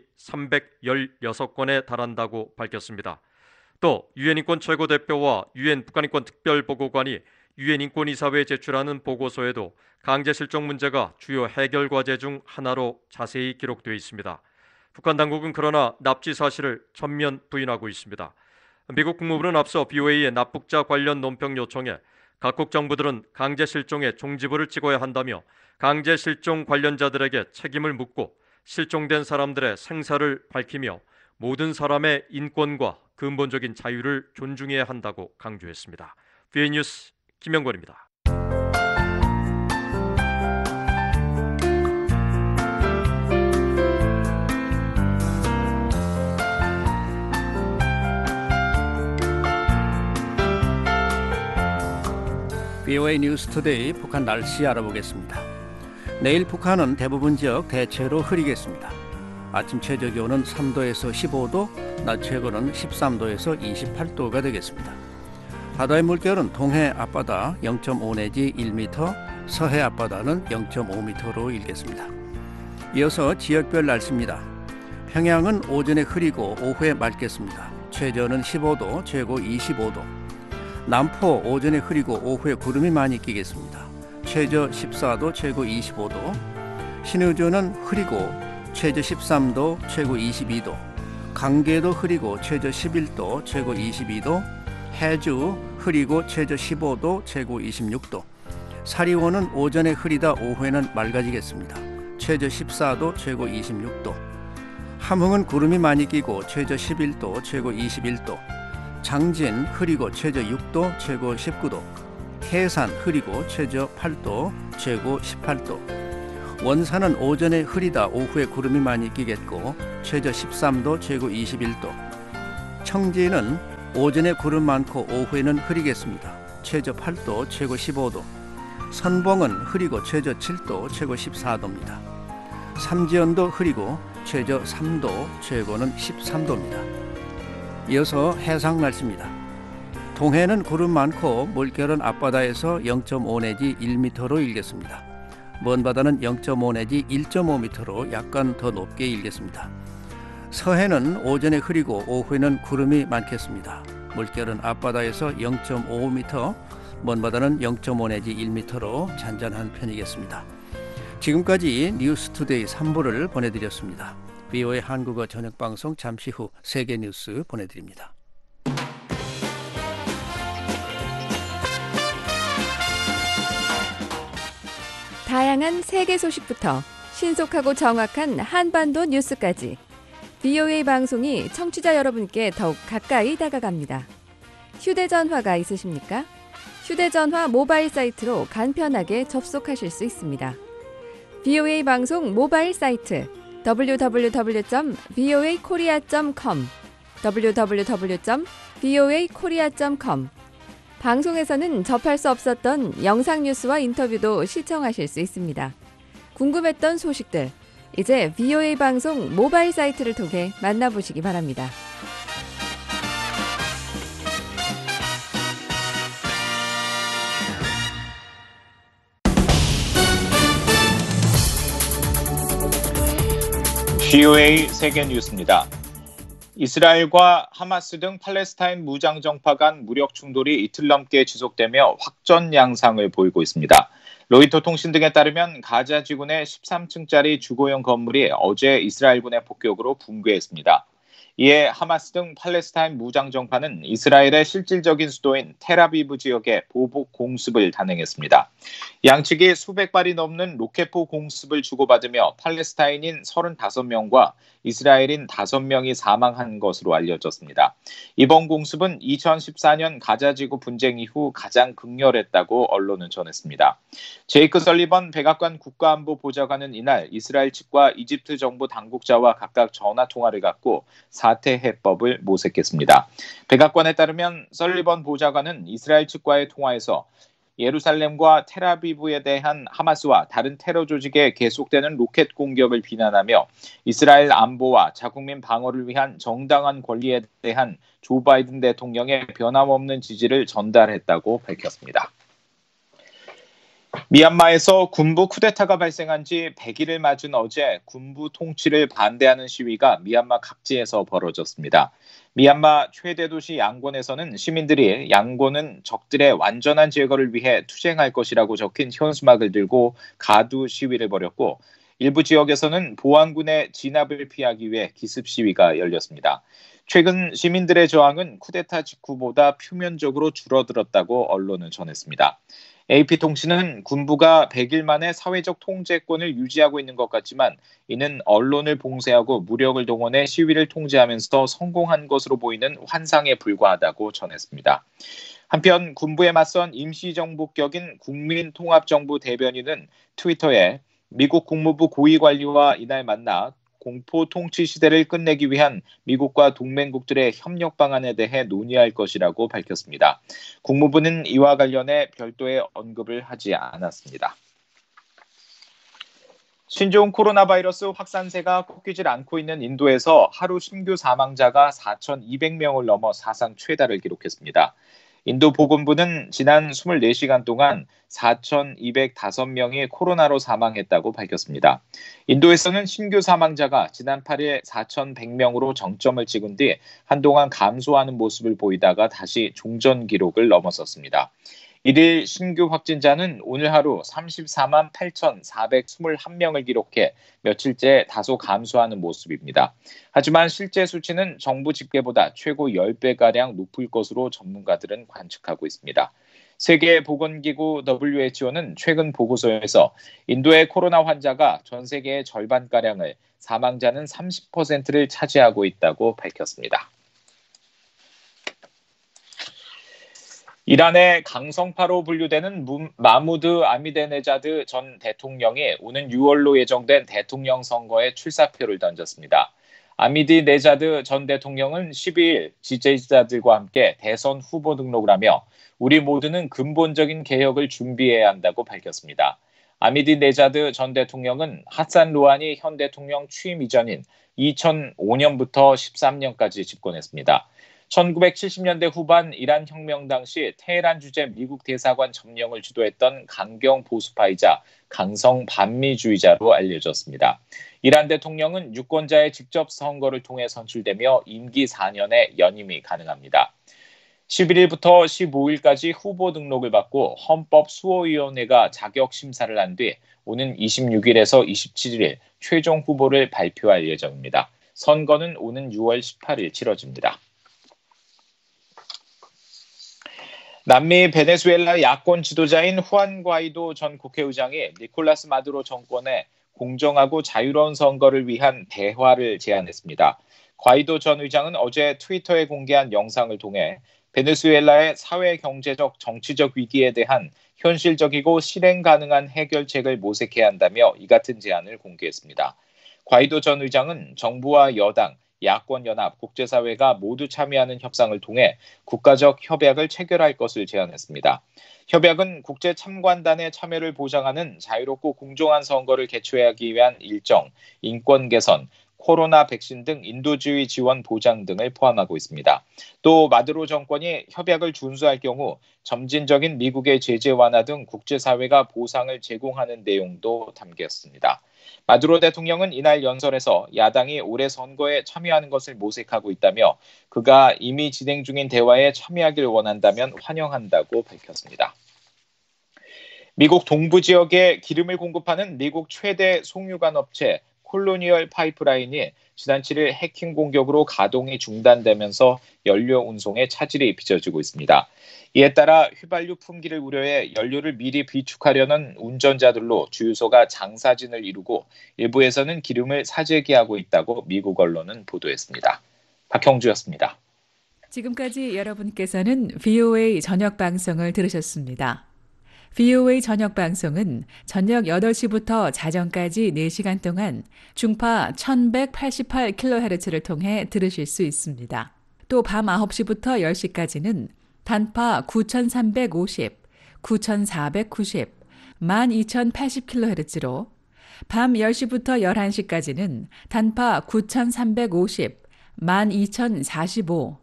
316건에 달한다고 밝혔습니다. 또 유엔 인권 최고대표와 유엔 북한인권 특별보고관이 유엔 인권이사회에 제출하는 보고서에도 강제 실종 문제가 주요 해결 과제 중 하나로 자세히 기록되어 있습니다. 북한 당국은 그러나 납치 사실을 전면 부인하고 있습니다. 미국 국무부는 앞서 BOA의 납북자 관련 논평 요청에 각국 정부들은 강제 실종에 종지부를 찍어야 한다며 강제 실종 관련자들에게 책임을 묻고 실종된 사람들의 생사를 밝히며 모든 사람의 인권과 근본적인 자유를 존중해야 한다고 강조했습니다. BOA 뉴스 김영권입니다. BOA 뉴스 투데이 북한 날씨 알아보겠습니다. 내일 북한은 대부분 지역 대체로 흐리겠습니다. 아침 최저 기온은 3도에서 15도, 낮 최고는 13도에서 28도가 되겠습니다. 바다의 물결은 동해 앞바다 0.5 내지 1m, 서해 앞바다는 0.5m로 일겠습니다. 이어서 지역별 날씨입니다. 평양은 오전에 흐리고 오후에 맑겠습니다. 최저는 15도, 최고 25도. 남포 오전에 흐리고 오후에 구름이 많이 끼겠습니다. 최저 14도, 최고 25도. 신의주는 흐리고 최저 13도, 최고 22도. 강계도 흐리고 최저 11도, 최고 22도. 해주 흐리고 최저 15도, 최고 26도. 사리원은 오전에 흐리다 오후에는 맑아지겠습니다. 최저 14도, 최고 26도. 함흥은 구름이 많이 끼고 최저 11도, 최고 21도. 장진 흐리고 최저 6도, 최고 19도. 해산 흐리고 최저 8도, 최고 18도. 원산은 오전에 흐리다 오후에 구름이 많이 끼겠고 최저 13도, 최고 21도. 청진은 오전에 구름 많고 오후에는 흐리겠습니다. 최저 8도, 최고 15도. 선봉은 흐리고 최저 7도, 최고 14도입니다. 삼지연도 흐리고 최저 3도, 최고는 13도입니다. 이어서 해상 날씨입니다. 동해는 구름 많고 물결은 앞바다에서 0.5 내지 1m로 일겠습니다. 먼 바다는 0.5 내지 1.5m로 약간 더 높게 일겠습니다. 서해는 오전에 흐리고 오후에는 구름이 많겠습니다. 물결은 앞바다에서 0.5m, 먼 바다는 0.5 내지 1m로 잔잔한 편이겠습니다. 지금까지 뉴스투데이 3부를 보내드렸습니다. BOA 한국어 저녁방송 잠시 후 세계 뉴스 보내드립니다. 다양한 세계 소식부터 신속하고 정확한 한반도 뉴스까지 BOA 방송이 청취자 여러분께 더욱 가까이 다가갑니다. 휴대전화가 있으십니까? 휴대전화 모바일 사이트로 간편하게 접속하실 수 있습니다. BOA 방송 모바일 사이트 www.voakorea.com www.voakorea.com 방송에서는 접할 수 없었던 영상 뉴스와 인터뷰도 시청하실 수 있습니다. 궁금했던 소식들, 이제 BOA 방송 모바일 사이트를 통해 만나보시기 바랍니다. BOA 세계 뉴스입니다. 이스라엘과 하마스 등 팔레스타인 무장 정파 간 무력 충돌이 이틀 넘게 지속되며 확전 양상을 보이고 있습니다. 로이터 통신 등에 따르면 가자 지구 내 13층짜리 주거용 건물이 어제 이스라엘군의 폭격으로 붕괴했습니다. 이에 하마스 등 팔레스타인 무장 정파는 이스라엘의 실질적인 수도인 텔아비브 지역에 보복 공습을 단행했습니다. 양측이 수백 발이 넘는 로켓포 공습을 주고받으며 팔레스타인인 35명과 이스라엘인 5명이 사망한 것으로 알려졌습니다. 이번 공습은 2014년 가자지구 분쟁 이후 가장 극렬했다고 언론은 전했습니다. 제이크 설리번 백악관 국가안보 보좌관은 이날 이스라엘 측과 이집트 정부 당국자와 각각 전화 통화를 갖고 사태 해법을 모색했습니다. 백악관에 따르면 설리번 보좌관은 이스라엘 측과의 통화에서 예루살렘과 텔아비브에 대한 하마스와 다른 테러 조직의 계속되는 로켓 공격을 비난하며 이스라엘 안보와 자국민 방어를 위한 정당한 권리에 대한 조 바이든 대통령의 변함없는 지지를 전달했다고 밝혔습니다. 미얀마에서 군부 쿠데타가 발생한 지 100일을 맞은 어제 군부 통치를 반대하는 시위가 미얀마 각지에서 벌어졌습니다. 미얀마 최대 도시 양곤에서는 시민들이 양곤은 적들의 완전한 제거를 위해 투쟁할 것이라고 적힌 현수막을 들고 가두 시위를 벌였고 일부 지역에서는 보안군의 진압을 피하기 위해 기습 시위가 열렸습니다. 최근 시민들의 저항은 쿠데타 직후보다 표면적으로 줄어들었다고 언론은 전했습니다. AP통신은 군부가 100일 만에 사회적 통제권을 유지하고 있는 것 같지만 이는 언론을 봉쇄하고 무력을 동원해 시위를 통제하면서 성공한 것으로 보이는 환상에 불과하다고 전했습니다. 한편 군부에 맞선 임시정부 격인 국민통합정부 대변인은 트위터에 미국 국무부 고위관리와 이날 만나 공포 통치 시대를 끝내기 위한 미국과 동맹국들의 협력 방안에 대해 논의할 것이라고 밝혔습니다. 국무부는 이와 관련해 별도의 언급을 하지 않았습니다. 신종 코로나 바이러스 확산세가 꺾이질 않고 있는 인도에서 하루 신규 사망자가 4,200명을 넘어 사상 최다를 기록했습니다. 인도 보건부는 지난 24시간 동안 4,205명이 코로나로 사망했다고 밝혔습니다. 인도에서는 신규 사망자가 지난 8일 4,100명으로 정점을 찍은 뒤 한동안 감소하는 모습을 보이다가 다시 종전 기록을 넘어섰습니다. 1일 신규 확진자는 오늘 하루 34만 8,421명을 기록해 며칠째 다소 감소하는 모습입니다. 하지만 실제 수치는 정부 집계보다 최고 10배가량 높을 것으로 전문가들은 관측하고 있습니다. 세계보건기구 WHO는 최근 보고서에서 인도의 코로나 환자가 전 세계의 절반가량을, 사망자는 30%를 차지하고 있다고 밝혔습니다. 이란의 강성파로 분류되는 마무드 아미데네자드 전 대통령이 오는 6월로 예정된 대통령 선거에 출사표를 던졌습니다. 아미디네자드 전 대통령은 12일 지지자들과 함께 대선 후보 등록을 하며 우리 모두는 근본적인 개혁을 준비해야 한다고 밝혔습니다. 아미디네자드 전 대통령은 하산 루하니 현 대통령 취임 이전인 2005년부터 13년까지 집권했습니다. 1970년대 후반 이란 혁명 당시 테헤란 주재 미국 대사관 점령을 주도했던 강경 보수파이자 강성 반미주의자로 알려졌습니다. 이란 대통령은 유권자의 직접 선거를 통해 선출되며 임기 4년의 연임이 가능합니다. 11일부터 15일까지 후보 등록을 받고 헌법수호위원회가 자격 심사를 한 뒤 오는 26일에서 27일 최종 후보를 발표할 예정입니다. 선거는 오는 6월 18일 치러집니다. 남미 베네수엘라 야권 지도자인 후안 과이도 전 국회의장이 니콜라스 마두로 정권에 공정하고 자유로운 선거를 위한 대화를 제안했습니다. 과이도 전 의장은 어제 트위터에 공개한 영상을 통해 베네수엘라의 사회, 경제적, 정치적 위기에 대한 현실적이고 실행 가능한 해결책을 모색해야 한다며 이 같은 제안을 공개했습니다. 과이도 전 의장은 정부와 여당, 야권연합, 국제사회가 모두 참여하는 협상을 통해 국가적 협약을 체결할 것을 제안했습니다. 협약은 국제참관단의 참여를 보장하는 자유롭고 공정한 선거를 개최하기 위한 일정, 인권 개선, 코로나 백신 등 인도주의 지원 보장 등을 포함하고 있습니다. 또 마두로 정권이 협약을 준수할 경우 점진적인 미국의 제재 완화 등 국제사회가 보상을 제공하는 내용도 담겼습니다. 마두로 대통령은 이날 연설에서 야당이 올해 선거에 참여하는 것을 모색하고 있다며 그가 이미 진행 중인 대화에 참여하길 원한다면 환영한다고 밝혔습니다. 미국 동부 지역에 기름을 공급하는 미국 최대 송유관 업체 콜로니얼 파이프라인이 지난 7일 해킹 공격으로 가동이 중단되면서 연료 운송에 차질이 빚어지고 있습니다. 이에 따라 휘발유 품귀를 우려해 연료를 미리 비축하려는 운전자들로 주유소가 장사진을 이루고 일부에서는 기름을 사재기하고 있다고 미국 언론은 보도했습니다. 박형주였습니다. 지금까지 여러분께서는 VOA 저녁 방송을 들으셨습니다. VOA 저녁 방송은 저녁 8시부터 자정까지 4시간 동안 중파 1188kHz를 통해 들으실 수 있습니다. 또 밤 9시부터 10시까지는 단파 9350, 9490, 12080kHz로 밤 10시부터 11시까지는 단파 9350, 12045,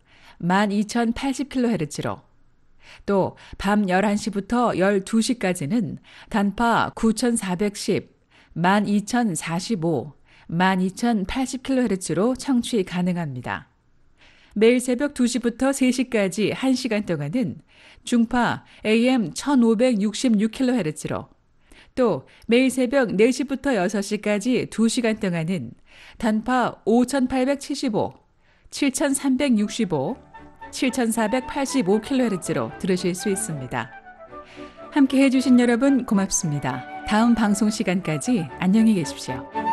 12080kHz로 또 밤 11시부터 12시까지는 단파 9410, 12045, 12080kHz로 청취 가능합니다. 매일 새벽 2시부터 3시까지 1시간 동안은 중파 AM 1566kHz로 또 매일 새벽 4시부터 6시까지 2시간 동안은 단파 5875, 7365, 7485kHz로 들으실 수 있습니다. 함께 해주신 여러분 고맙습니다. 다음 방송 시간까지 안녕히 계십시오.